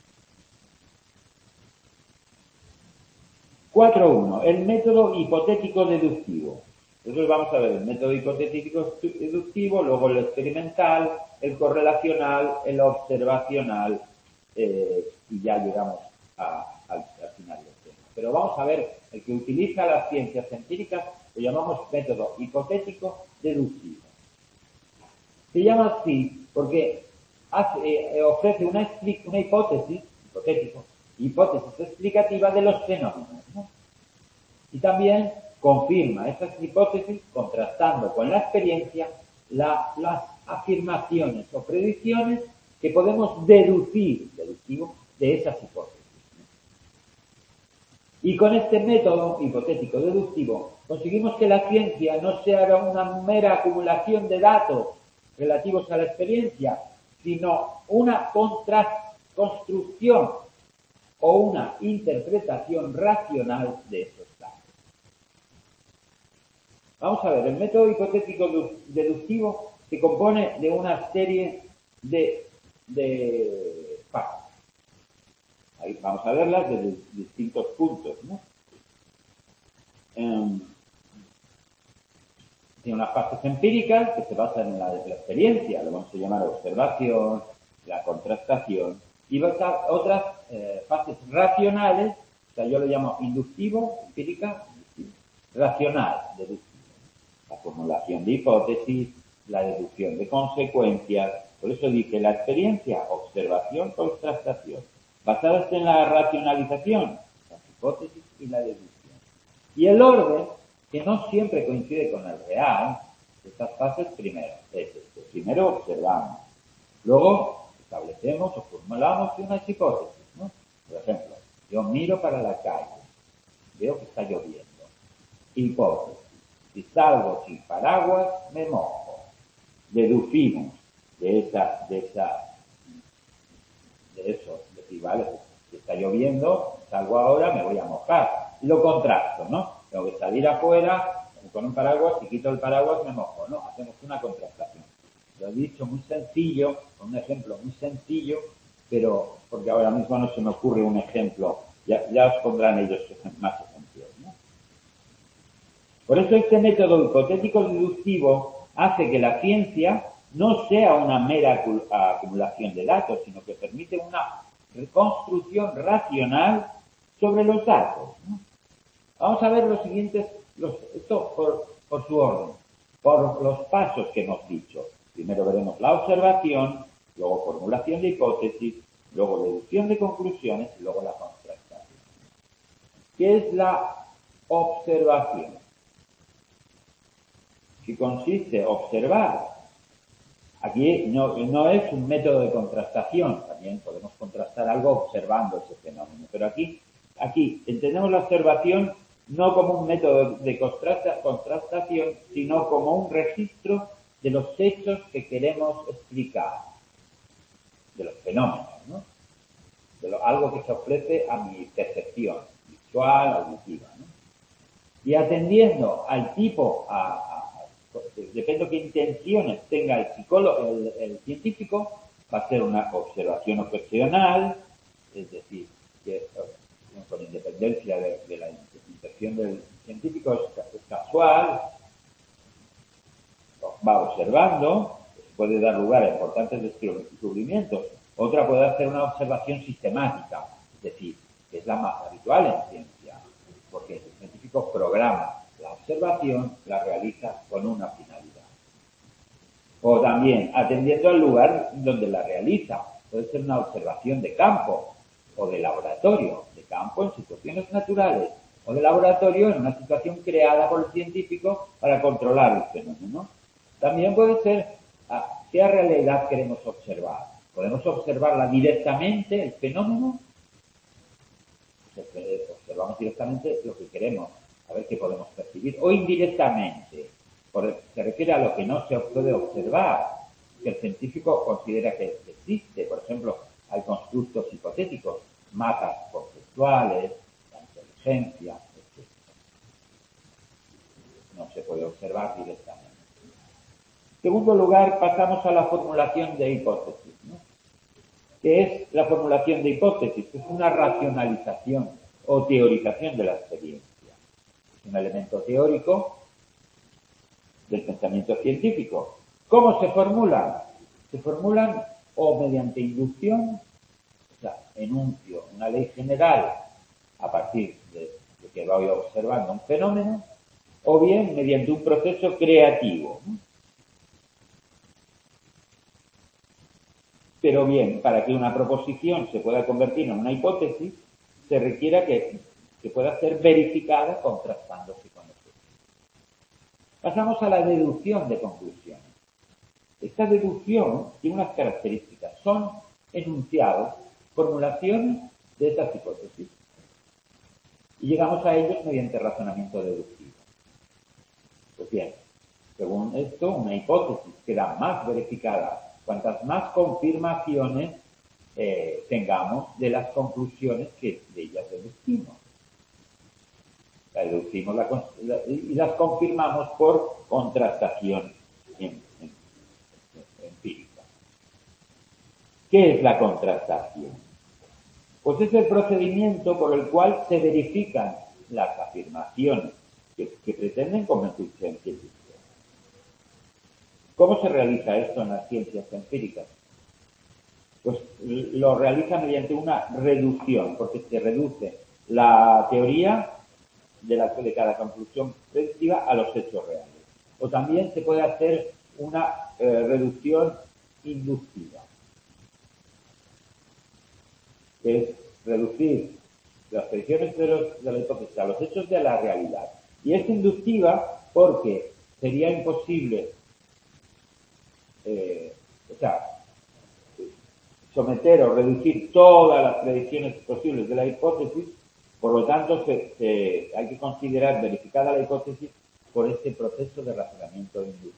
4.1. El método hipotético deductivo. Entonces vamos a ver el método hipotético deductivo, luego el experimental, el correlacional, el observacional, y ya llegamos al final del tema. Pero vamos a ver el que utiliza las ciencias empíricas, lo llamamos método hipotético deductivo. Se llama así porque ofrece una hipótesis, hipótesis explicativa de los fenómenos, ¿no? Y también confirma esas hipótesis contrastando con la experiencia las afirmaciones o predicciones que podemos deductivo, de esas hipótesis. Y con este método hipotético deductivo conseguimos que la ciencia no sea una mera acumulación de datos relativos a la experiencia, sino una construcción o una interpretación racional de esos datos. Vamos a ver, el método hipotético deductivo se compone de una serie de fases. Ahí vamos a verlas desde distintos puntos, ¿no? Tiene unas fases empíricas que se basan en la experiencia, lo vamos a llamar observación, la contrastación, y otras fases racionales, o sea, yo lo llamo inductivo, empírica, racional, deductivo. La formulación de hipótesis, la deducción de consecuencias, por eso dice la experiencia, observación, contrastación, basadas en la racionalización, las hipótesis y la deducción. Y el orden, que no siempre coincide con el real, estas fases primero observamos, luego establecemos o formulamos unas hipótesis, ¿no? Por ejemplo, yo miro para la calle, veo que está lloviendo. Hipótesis, si salgo sin paraguas, me mojo. Deducimos de eso, decir, vale, si está lloviendo, salgo ahora, me voy a mojar. Y lo contrasto, ¿no? Tengo que salir afuera con un paraguas, si quito el paraguas me mojo, ¿no? Hacemos una contrastación. Lo he dicho muy sencillo, con un ejemplo muy sencillo, pero porque ahora mismo no se me ocurre un ejemplo, ya os pondrán ellos más ejemplos, ¿no? Por eso este método hipotético deductivo hace que la ciencia no sea una mera acumulación de datos, sino que permite una reconstrucción racional sobre los datos, ¿no? Vamos a ver los siguientes, esto por su orden, por los pasos que hemos dicho. Primero veremos la observación, luego formulación de hipótesis, luego deducción de conclusiones y luego la contrastación. ¿Qué es la observación? que consiste en observar. Aquí no es un método de contrastación, también podemos contrastar algo observando ese fenómeno, pero aquí entendemos la observación no como un método de contrastación, sino como un registro de los hechos que queremos explicar, de los fenómenos, ¿no? Algo que se ofrece a mi percepción visual, auditiva, ¿no? Y atendiendo al tipo, depende de qué intenciones tenga el psicólogo, el científico, va a ser una observación objecional, es decir, que con independencia de la intención del científico es casual, va observando, puede dar lugar a importantes descubrimientos. Otra puede hacer una observación sistemática, es decir, que es la más habitual en ciencia, porque el científico programa la observación, la realiza con una finalidad. O también atendiendo al lugar donde la realiza. Puede ser una observación de campo o de laboratorio, de campo en situaciones naturales o de laboratorio en una situación creada por el científico para controlar el fenómeno. También puede ser qué realidad queremos observar. Podemos observarla directamente, el fenómeno. Observamos directamente lo que queremos, a ver qué podemos percibir, o indirectamente. Se refiere a lo que no se puede observar, que el científico considera que existe. Por ejemplo, hay constructos hipotéticos, mapas conceptuales, la inteligencia, etc. No se puede observar directamente. En segundo lugar, pasamos a la formulación de hipótesis, ¿no? ¿Qué es la formulación de hipótesis? Es una racionalización o teorización de la experiencia. Es un elemento teórico del pensamiento científico. ¿Cómo se formulan? Se formulan o mediante inducción, o sea, enuncio una ley general a partir de que voy observando un fenómeno, o bien mediante un proceso creativo. Pero bien, para que una proposición se pueda convertir en una hipótesis, se requiere que pueda ser verificada contrastándose con el hecho. Pasamos a la deducción de conclusiones. Esta deducción tiene unas características. Son enunciados, formulaciones de estas hipótesis. Y llegamos a ellos mediante razonamiento deductivo. Pues bien, según esto, una hipótesis queda más verificada cuantas más confirmaciones tengamos de las conclusiones que de ellas deducimos. La deducimos y las confirmamos por contrastación empírica. ¿Qué es la contrastación? Pues es el procedimiento por el cual se verifican las afirmaciones que pretenden convencer científicos. ¿Cómo se realiza esto en las ciencias empíricas? Pues lo realiza mediante una reducción, porque se reduce la teoría de cada conclusión predictiva a los hechos reales. O también se puede hacer una reducción inductiva, que es reducir las predicciones de la hipótesis a los hechos de la realidad. Y es inductiva porque sería imposible someter o reducir todas las predicciones posibles de la hipótesis, por lo tanto hay que considerar verificada la hipótesis por este proceso de razonamiento inductivo.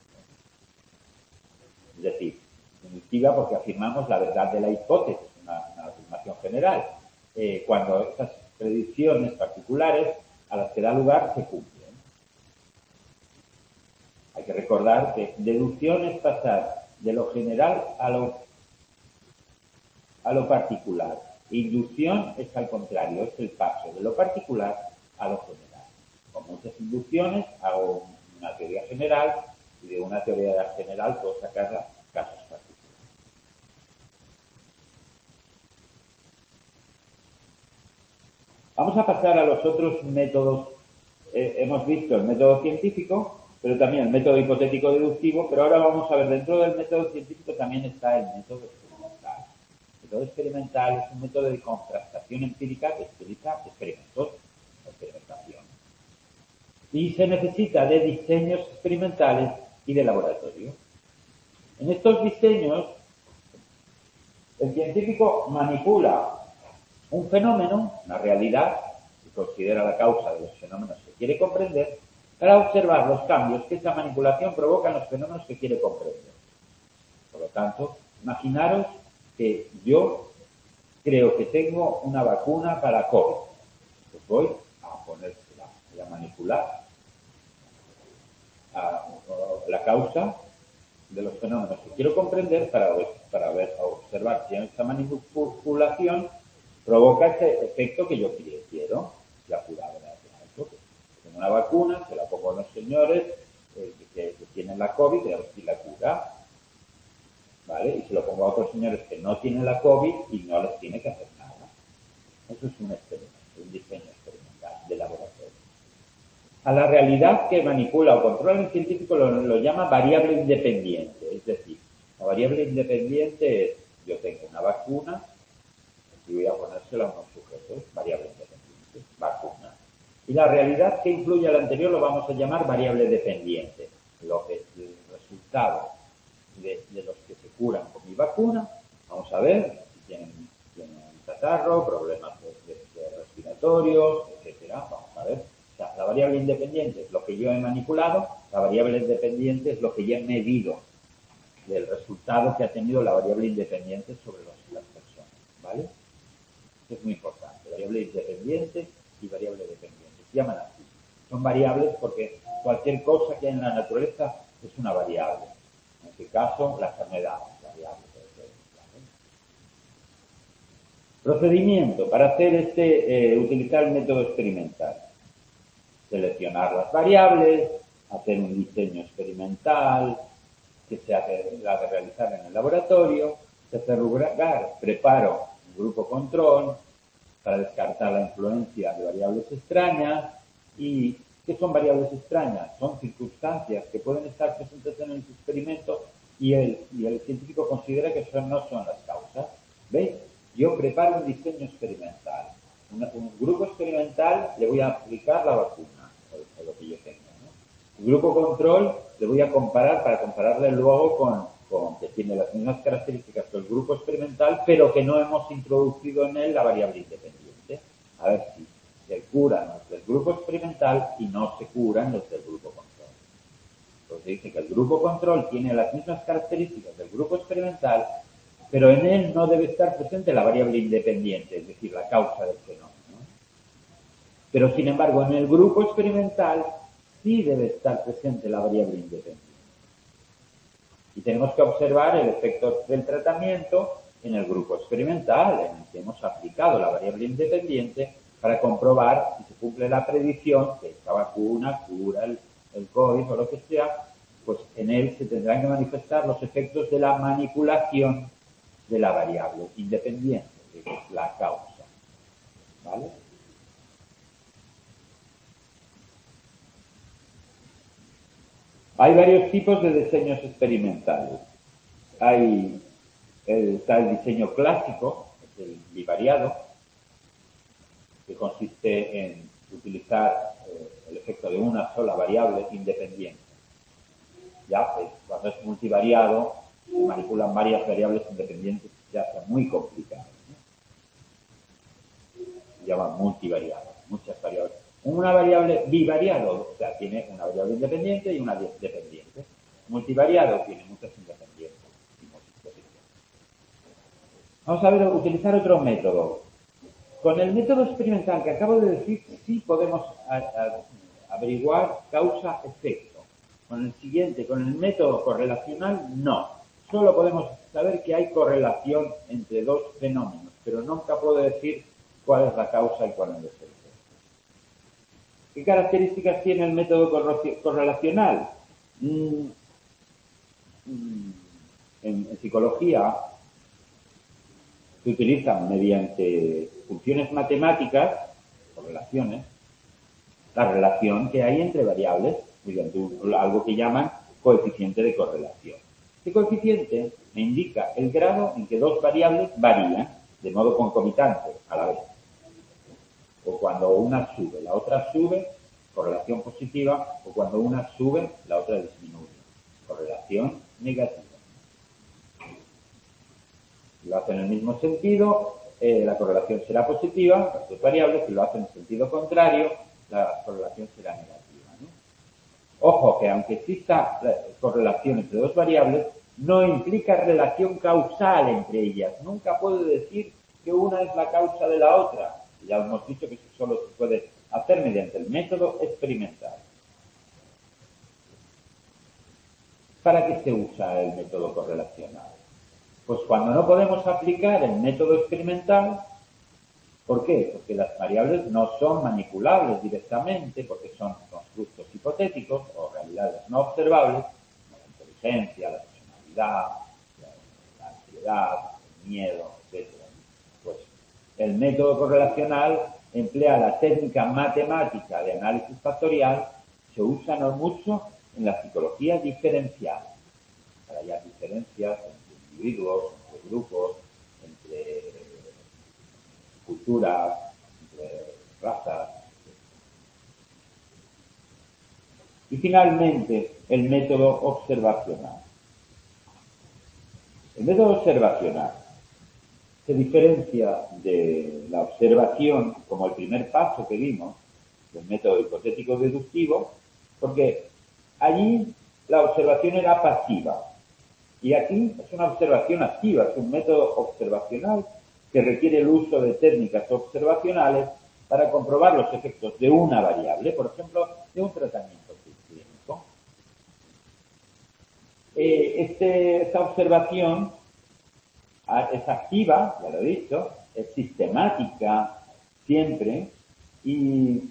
Es decir, inductiva porque afirmamos la verdad de la hipótesis, una afirmación general, cuando estas predicciones particulares a las que da lugar se cumplen. Hay que recordar que deducción es pasar de lo general a lo particular. Inducción es al contrario, es el paso de lo particular a lo general. Con muchas inducciones hago una teoría general y de una teoría general puedo sacar casos particulares. Vamos a pasar a los otros métodos. Hemos visto el método científico, pero también el método hipotético deductivo, pero ahora vamos a ver, dentro del método científico también está el método experimental. El método experimental es un método de contrastación empírica que utiliza experimentos o experimentación. y se necesita de diseños experimentales y de laboratorio. En estos diseños, el científico manipula un fenómeno, una realidad, y considera la causa de los fenómenos que quiere comprender, para observar los cambios que esa manipulación provoca en los fenómenos que quiere comprender. Por lo tanto, imaginaros que yo creo que tengo una vacuna para COVID. Pues voy a ponérsela, voy a manipular a la causa de los fenómenos que quiero comprender para observar si esa manipulación provoca ese efecto que yo quiero. Ya curado eso. Tengo una vacuna, se la pongo a los señores que tienen la COVID y a ver si la cura. ¿Vale? Y se lo pongo a otros señores que no tienen la COVID y no les tiene que hacer nada. Eso es un experimento, un diseño experimental de laboratorio. A la realidad que manipula o controla el científico lo llama variable independiente. Es decir, la variable independiente es, yo tengo una vacuna y voy a ponérsela a unos sujetos, variable independiente, vacuna. Y la realidad que incluye al anterior lo vamos a llamar variable dependiente. El resultado de los que se curan con mi vacuna, vamos a ver si tienen un catarro, problemas de respiratorios, etcétera. Vamos a ver. O sea, la variable independiente es lo que yo he manipulado, la variable independiente es lo que ya he medido del resultado que ha tenido la variable independiente sobre las personas, ¿vale? Esto es muy importante. Variable independiente y variable dependiente. Se llaman así. Son variables porque cualquier cosa que hay en la naturaleza es una variable. En este caso, la enfermedad, variable. Procedimiento para hacer utilizar el método experimental. Seleccionar las variables, hacer un diseño experimental que se ha de realizar en el laboratorio. En tercer lugar, preparo un grupo control para descartar la influencia de variables extrañas. ¿Y qué son variables extrañas? Son circunstancias que pueden estar presentes en el experimento y el científico considera que no son las causas. ¿Veis? Yo preparo un diseño experimental. Un grupo experimental le voy a aplicar la vacuna, o lo que yo tenga, ¿no? El grupo control le voy a comparar para compararle luego con que tiene las mismas características que el grupo experimental, pero que no hemos introducido en él la variable independiente. A ver si se curan los del grupo experimental y no se curan los del grupo control. Entonces dice que el grupo control tiene las mismas características del grupo experimental, pero en él no debe estar presente la variable independiente, es decir, la causa del fenómeno. Pero, sin embargo, en el grupo experimental sí debe estar presente la variable independiente. Y tenemos que observar el efecto del tratamiento en el grupo experimental, en el que hemos aplicado la variable independiente para comprobar si se cumple la predicción que esta vacuna cura el COVID o lo que sea, pues en él se tendrán que manifestar los efectos de la manipulación de la variable independiente, que es la causa. ¿Vale? Hay varios tipos de diseños experimentales. Está el diseño clásico, el bivariado, que consiste en utilizar el efecto de una sola variable independiente. Ya, pues, cuando es multivariado, se manipulan varias variables independientes, ya sea muy complicado, ¿no? Se llama multivariado, muchas variables. Una variable bivariado, o sea, tiene una variable independiente y una dependiente. Multivariado tiene muchas independientes y muchas dependientes. Vamos a ver, utilizar otro método. Con el método experimental que acabo de decir, sí podemos averiguar causa-efecto. Con el siguiente, con el método correlacional, no. Solo podemos saber que hay correlación entre dos fenómenos, pero nunca puedo decir cuál es la causa y cuál es el efecto. ¿Qué características tiene el método correlacional? En psicología se utilizan mediante funciones matemáticas, correlaciones, la relación que hay entre variables mediante algo que llaman coeficiente de correlación. Este coeficiente me indica el grado en que dos variables varían de modo concomitante a la vez. O cuando una sube, la otra sube, Correlación positiva, o cuando una sube, la otra disminuye. Correlación negativa. Si lo hace en el mismo sentido, la correlación será positiva, las dos variables. Si lo hace en sentido contrario, la correlación será negativa, ¿no? Ojo, que aunque exista correlación entre dos variables, no implica relación causal entre ellas. Nunca puedo decir que una es la causa de la otra. Ya hemos dicho que eso solo se puede hacer mediante el método experimental. ¿Para qué se usa el método correlacional? Pues cuando no podemos aplicar el método experimental. ¿Por qué? Porque las variables no son manipulables directamente, porque son constructos hipotéticos o realidades no observables, como la inteligencia, la personalidad, la ansiedad, el miedo, etc. Pues el método correlacional emplea la técnica matemática de análisis factorial. Se usa no mucho en la psicología diferencial, para hallar diferencias entre individuos, entre grupos, entre culturas, entre razas. Y finalmente, el método observacional. El método observacional se diferencia de la observación, como el primer paso que vimos, del método hipotético deductivo, porque allí la observación era pasiva. Y aquí es una observación activa, es un método observacional que requiere el uso de técnicas observacionales para comprobar los efectos de una variable, por ejemplo, de un tratamiento clínico. Esta observación es activa, ya lo he dicho, es sistemática siempre y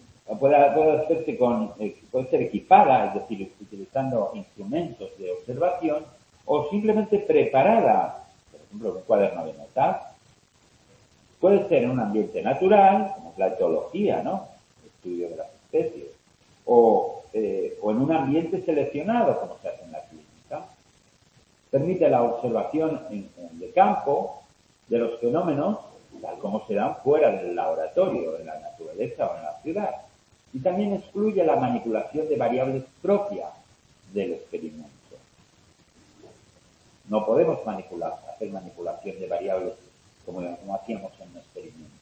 puede ser equipada, es decir, utilizando instrumentos de observación, o simplemente preparada, por ejemplo, un cuaderno de notas. Puede ser en un ambiente natural, como es la etología, ¿no? El estudio de las especies, o en un ambiente seleccionado, como se hace en la clínica. Permite la observación de campo de los fenómenos, tal como se dan fuera del laboratorio, en la naturaleza o en la ciudad. Y también excluye la manipulación de variables propias del experimento. No podemos hacer manipulación de variables como hacíamos en un experimento.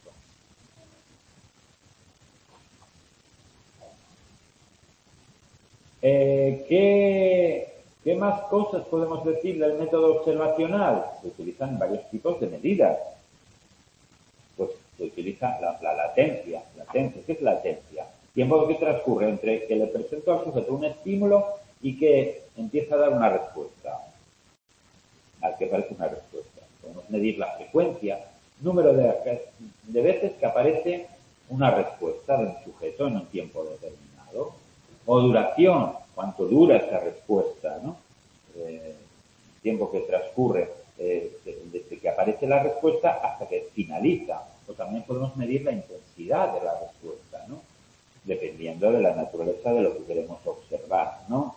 ¿Qué más cosas podemos decir del método observacional? Se utilizan varios tipos de medidas. Pues se utiliza la latencia. ¿Qué es latencia? Tiempo que transcurre entre que le presento al sujeto un estímulo y que empieza a dar una respuesta. Al que parece una respuesta. Podemos medir la frecuencia, número de veces que aparece una respuesta del sujeto en un tiempo determinado, o duración, cuánto dura esa respuesta, ¿no? El tiempo que transcurre desde que aparece la respuesta hasta que finaliza. O también podemos medir la intensidad de la respuesta, ¿no? Dependiendo de la naturaleza de lo que queremos observar, ¿no?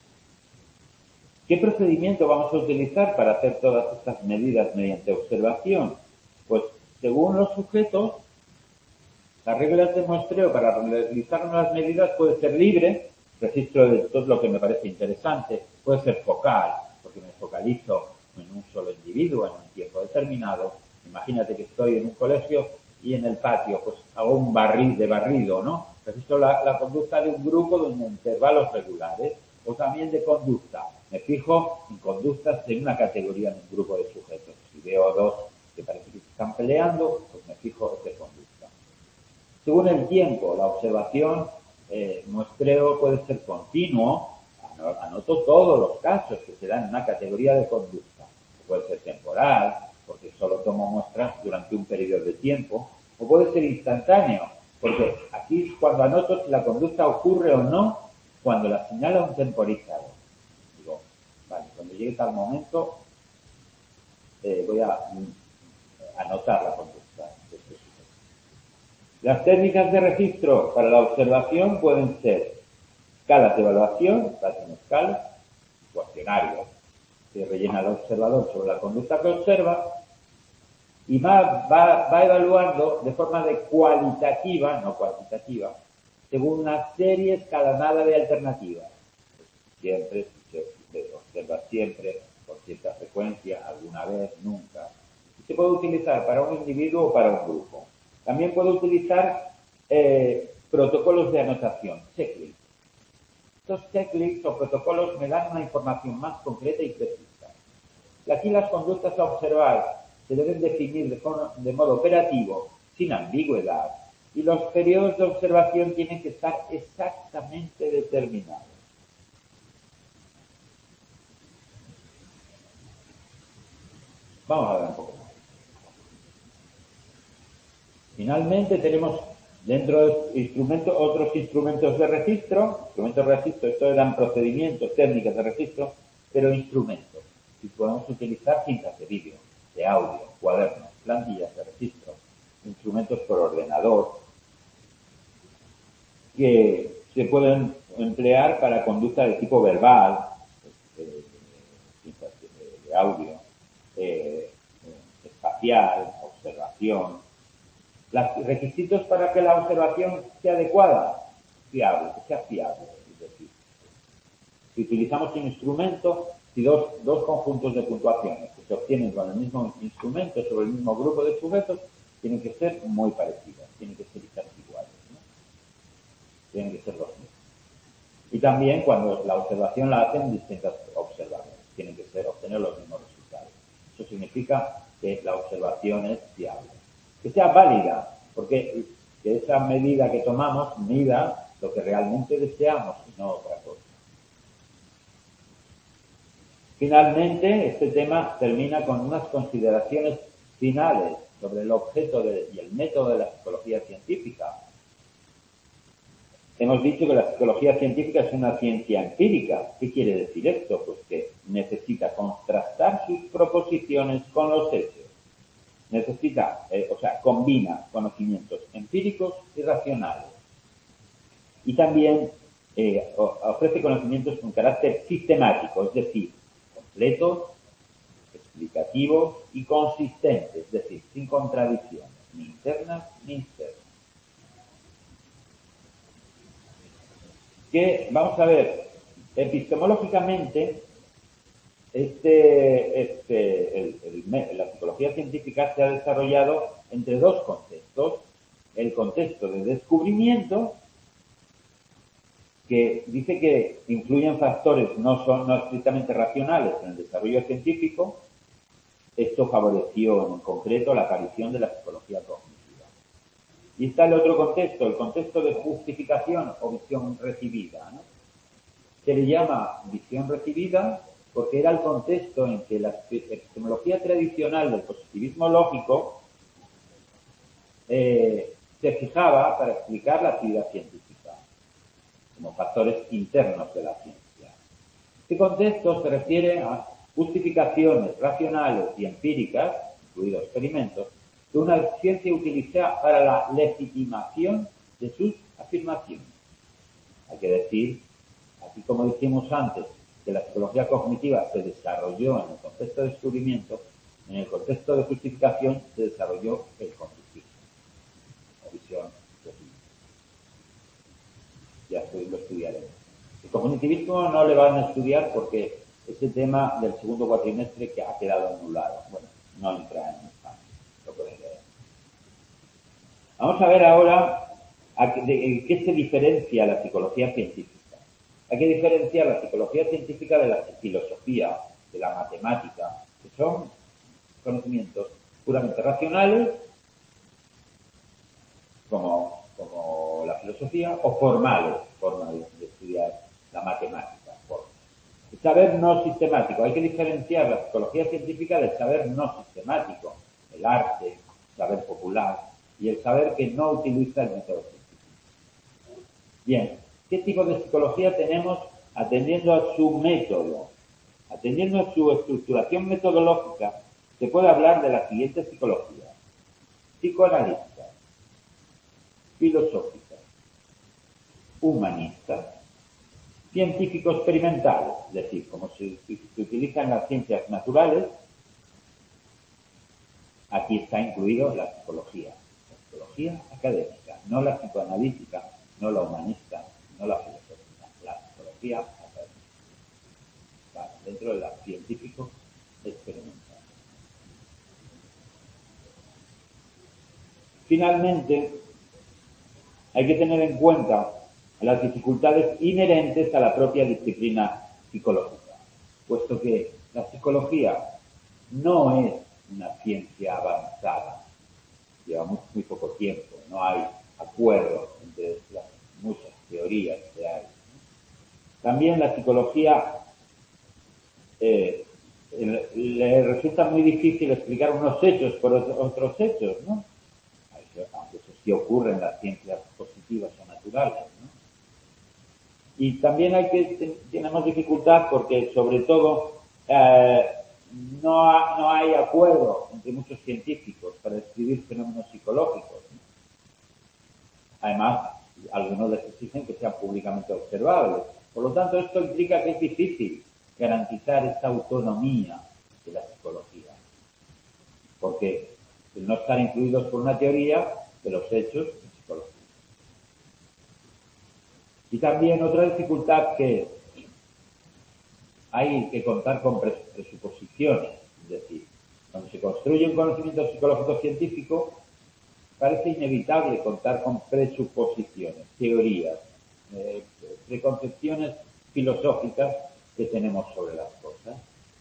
¿Qué procedimiento vamos a utilizar para hacer todas estas medidas mediante observación? Pues, según los sujetos, las reglas de muestreo para realizar unas medidas puede ser libre, registro de todo lo que me parece interesante, puede ser focal, porque me focalizo en un solo individuo en un tiempo determinado. Imagínate que estoy en un colegio y en el patio, pues hago un barrido, ¿no? Registro la conducta de un grupo en intervalos regulares, o también de conducta. Me fijo en conductas de una categoría en un grupo de sujetos. Si veo dos que parece que se están peleando, pues me fijo en qué conducta. Según el tiempo, la observación, muestreo puede ser continuo. Anoto todos los casos que se dan en una categoría de conducta. Puede ser temporal, porque solo tomo muestras durante un periodo de tiempo. O puede ser instantáneo, porque aquí es cuando anoto si la conducta ocurre o no cuando la señala un temporizador. Digo, vale, cuando llegue tal momento voy a anotar la conducta de este sujeto. Las técnicas de registro para la observación pueden ser escalas de evaluación, escalas, cuestionarios que rellena el observador sobre la conducta que observa y va evaluando de forma cualitativa, no cuantitativa, según una serie escalonada de alternativas. Siempre, se observa siempre, con cierta frecuencia, alguna vez, nunca. Y se puede utilizar para un individuo o para un grupo. También puede utilizar protocolos de anotación, checklists. Estos checklists o protocolos me dan una información más concreta y precisa. Y aquí las conductas a observar se deben definir de modo operativo, sin ambigüedad, y los periodos de observación tienen que estar exactamente determinados. Vamos a ver un poco más. Finalmente tenemos dentro de otros instrumentos de registro. Instrumentos de registro, esto dan procedimientos, técnicas de registro, pero instrumentos. Y podemos utilizar cintas de vídeo, de audio, cuadernos, plantillas de registro, instrumentos por ordenador, que se pueden emplear para conducta de tipo verbal, cintas de audio, espacial, observación. Los requisitos para que la observación sea adecuada, fiable, que sea fiable. Es decir, si utilizamos un instrumento, si dos conjuntos de puntuaciones que se obtienen con el mismo instrumento sobre el mismo grupo de sujetos, tienen que ser muy parecidas, tienen que ser iguales, ¿no? Tienen que ser los mismos. Y también cuando la observación la hacen distintos observadores, tienen que obtener los mismos resultados. Eso significa que la observación es fiable. Que sea válida, porque que esa medida que tomamos mida lo que realmente deseamos y no otra cosa. Finalmente, este tema termina con unas consideraciones finales sobre el objeto y el método de la psicología científica. Hemos dicho que la psicología científica es una ciencia empírica. ¿Qué quiere decir esto? Pues que necesita contrastar sus proposiciones con los hechos. Combina conocimientos empíricos y racionales. Y también ofrece conocimientos con carácter sistemático, es decir, completos, explicativos y consistentes, es decir, sin contradicciones, ni internas ni externas. Que, vamos a ver, epistemológicamente, la psicología científica se ha desarrollado entre dos contextos. El contexto de descubrimiento, que dice que influyen factores no estrictamente racionales en el desarrollo científico. Esto favoreció en concreto la aparición de la psicología cognitiva. Y está el otro contexto, el contexto de justificación o visión recibida, ¿no? Se le llama visión recibida porque era el contexto en que la epistemología tradicional del positivismo lógico se fijaba para explicar la actividad científica como factores internos de la ciencia. Este contexto se refiere a justificaciones racionales y empíricas, incluidos experimentos, que una ciencia utiliza para la legitimación de sus afirmaciones. Hay que decir, así como dijimos antes, que la psicología cognitiva se desarrolló en el contexto de descubrimiento, en el contexto de justificación se desarrolló el conductismo, o visión recibida. Ya lo estudiaremos. El cognitivismo no le van a estudiar porque ese tema del segundo cuatrimestre que ha quedado anulado. Bueno, no entra en España, lo pueden leer. Vamos a ver ahora de qué se diferencia la psicología científica. Hay que diferenciar la psicología científica de la filosofía, de la matemática, que son conocimientos puramente racionales, como la filosofía, o formales, formas de estudiar la matemática. El saber no sistemático. Hay que diferenciar la psicología científica del saber no sistemático, el arte, el saber popular, y el saber que no utiliza el método científico. Bien, ¿qué tipo de psicología tenemos atendiendo a su método? Atendiendo a su estructuración metodológica, se puede hablar de la siguiente psicología: psicoanalítica, filosófica, humanista, científico experimental, es decir, como se utilizan las ciencias naturales, aquí está incluido la psicología académica, no la psicoanalítica, no la humanista, no la filosófica, la psicología académica, vale, dentro de la científico experimental. Finalmente, hay que tener en cuenta las dificultades inherentes a la propia disciplina psicológica, puesto que la psicología no es una ciencia avanzada, llevamos muy poco tiempo, no hay acuerdo entre las muchas teorías que hay. También la psicología le resulta muy difícil explicar unos hechos por otros hechos, ¿no? Aunque eso sí ocurre en las ciencias positivas o naturales, ¿no? Y también tenemos dificultad porque, sobre todo, no hay acuerdo entre muchos científicos para describir fenómenos psicológicos, ¿no? Además, algunos les exigen que sean públicamente observables. Por lo tanto, esto implica que es difícil garantizar esta autonomía de la psicología, porque el no estar incluidos por una teoría de los hechos en psicología. Y también otra dificultad que hay que contar con presuposiciones, es decir, cuando se construye un conocimiento psicológico científico, parece inevitable contar con presuposiciones, teorías, preconcepciones filosóficas que tenemos sobre las cosas.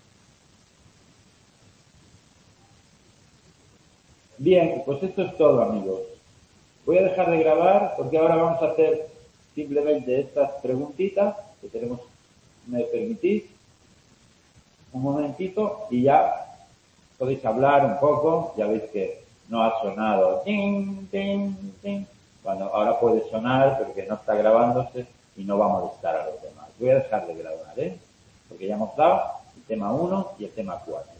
Bien, pues esto es todo, amigos. Voy a dejar de grabar porque ahora vamos a hacer simplemente estas preguntitas que tenemos. ¿Me permitís? Un momentito y ya podéis hablar un poco. Ya veis que no ha sonado ting, ting, ting. Bueno, ahora puede sonar porque no está grabándose y no va a molestar a los demás. Voy a dejar de grabar, porque ya hemos dado el tema 1 y el tema 4.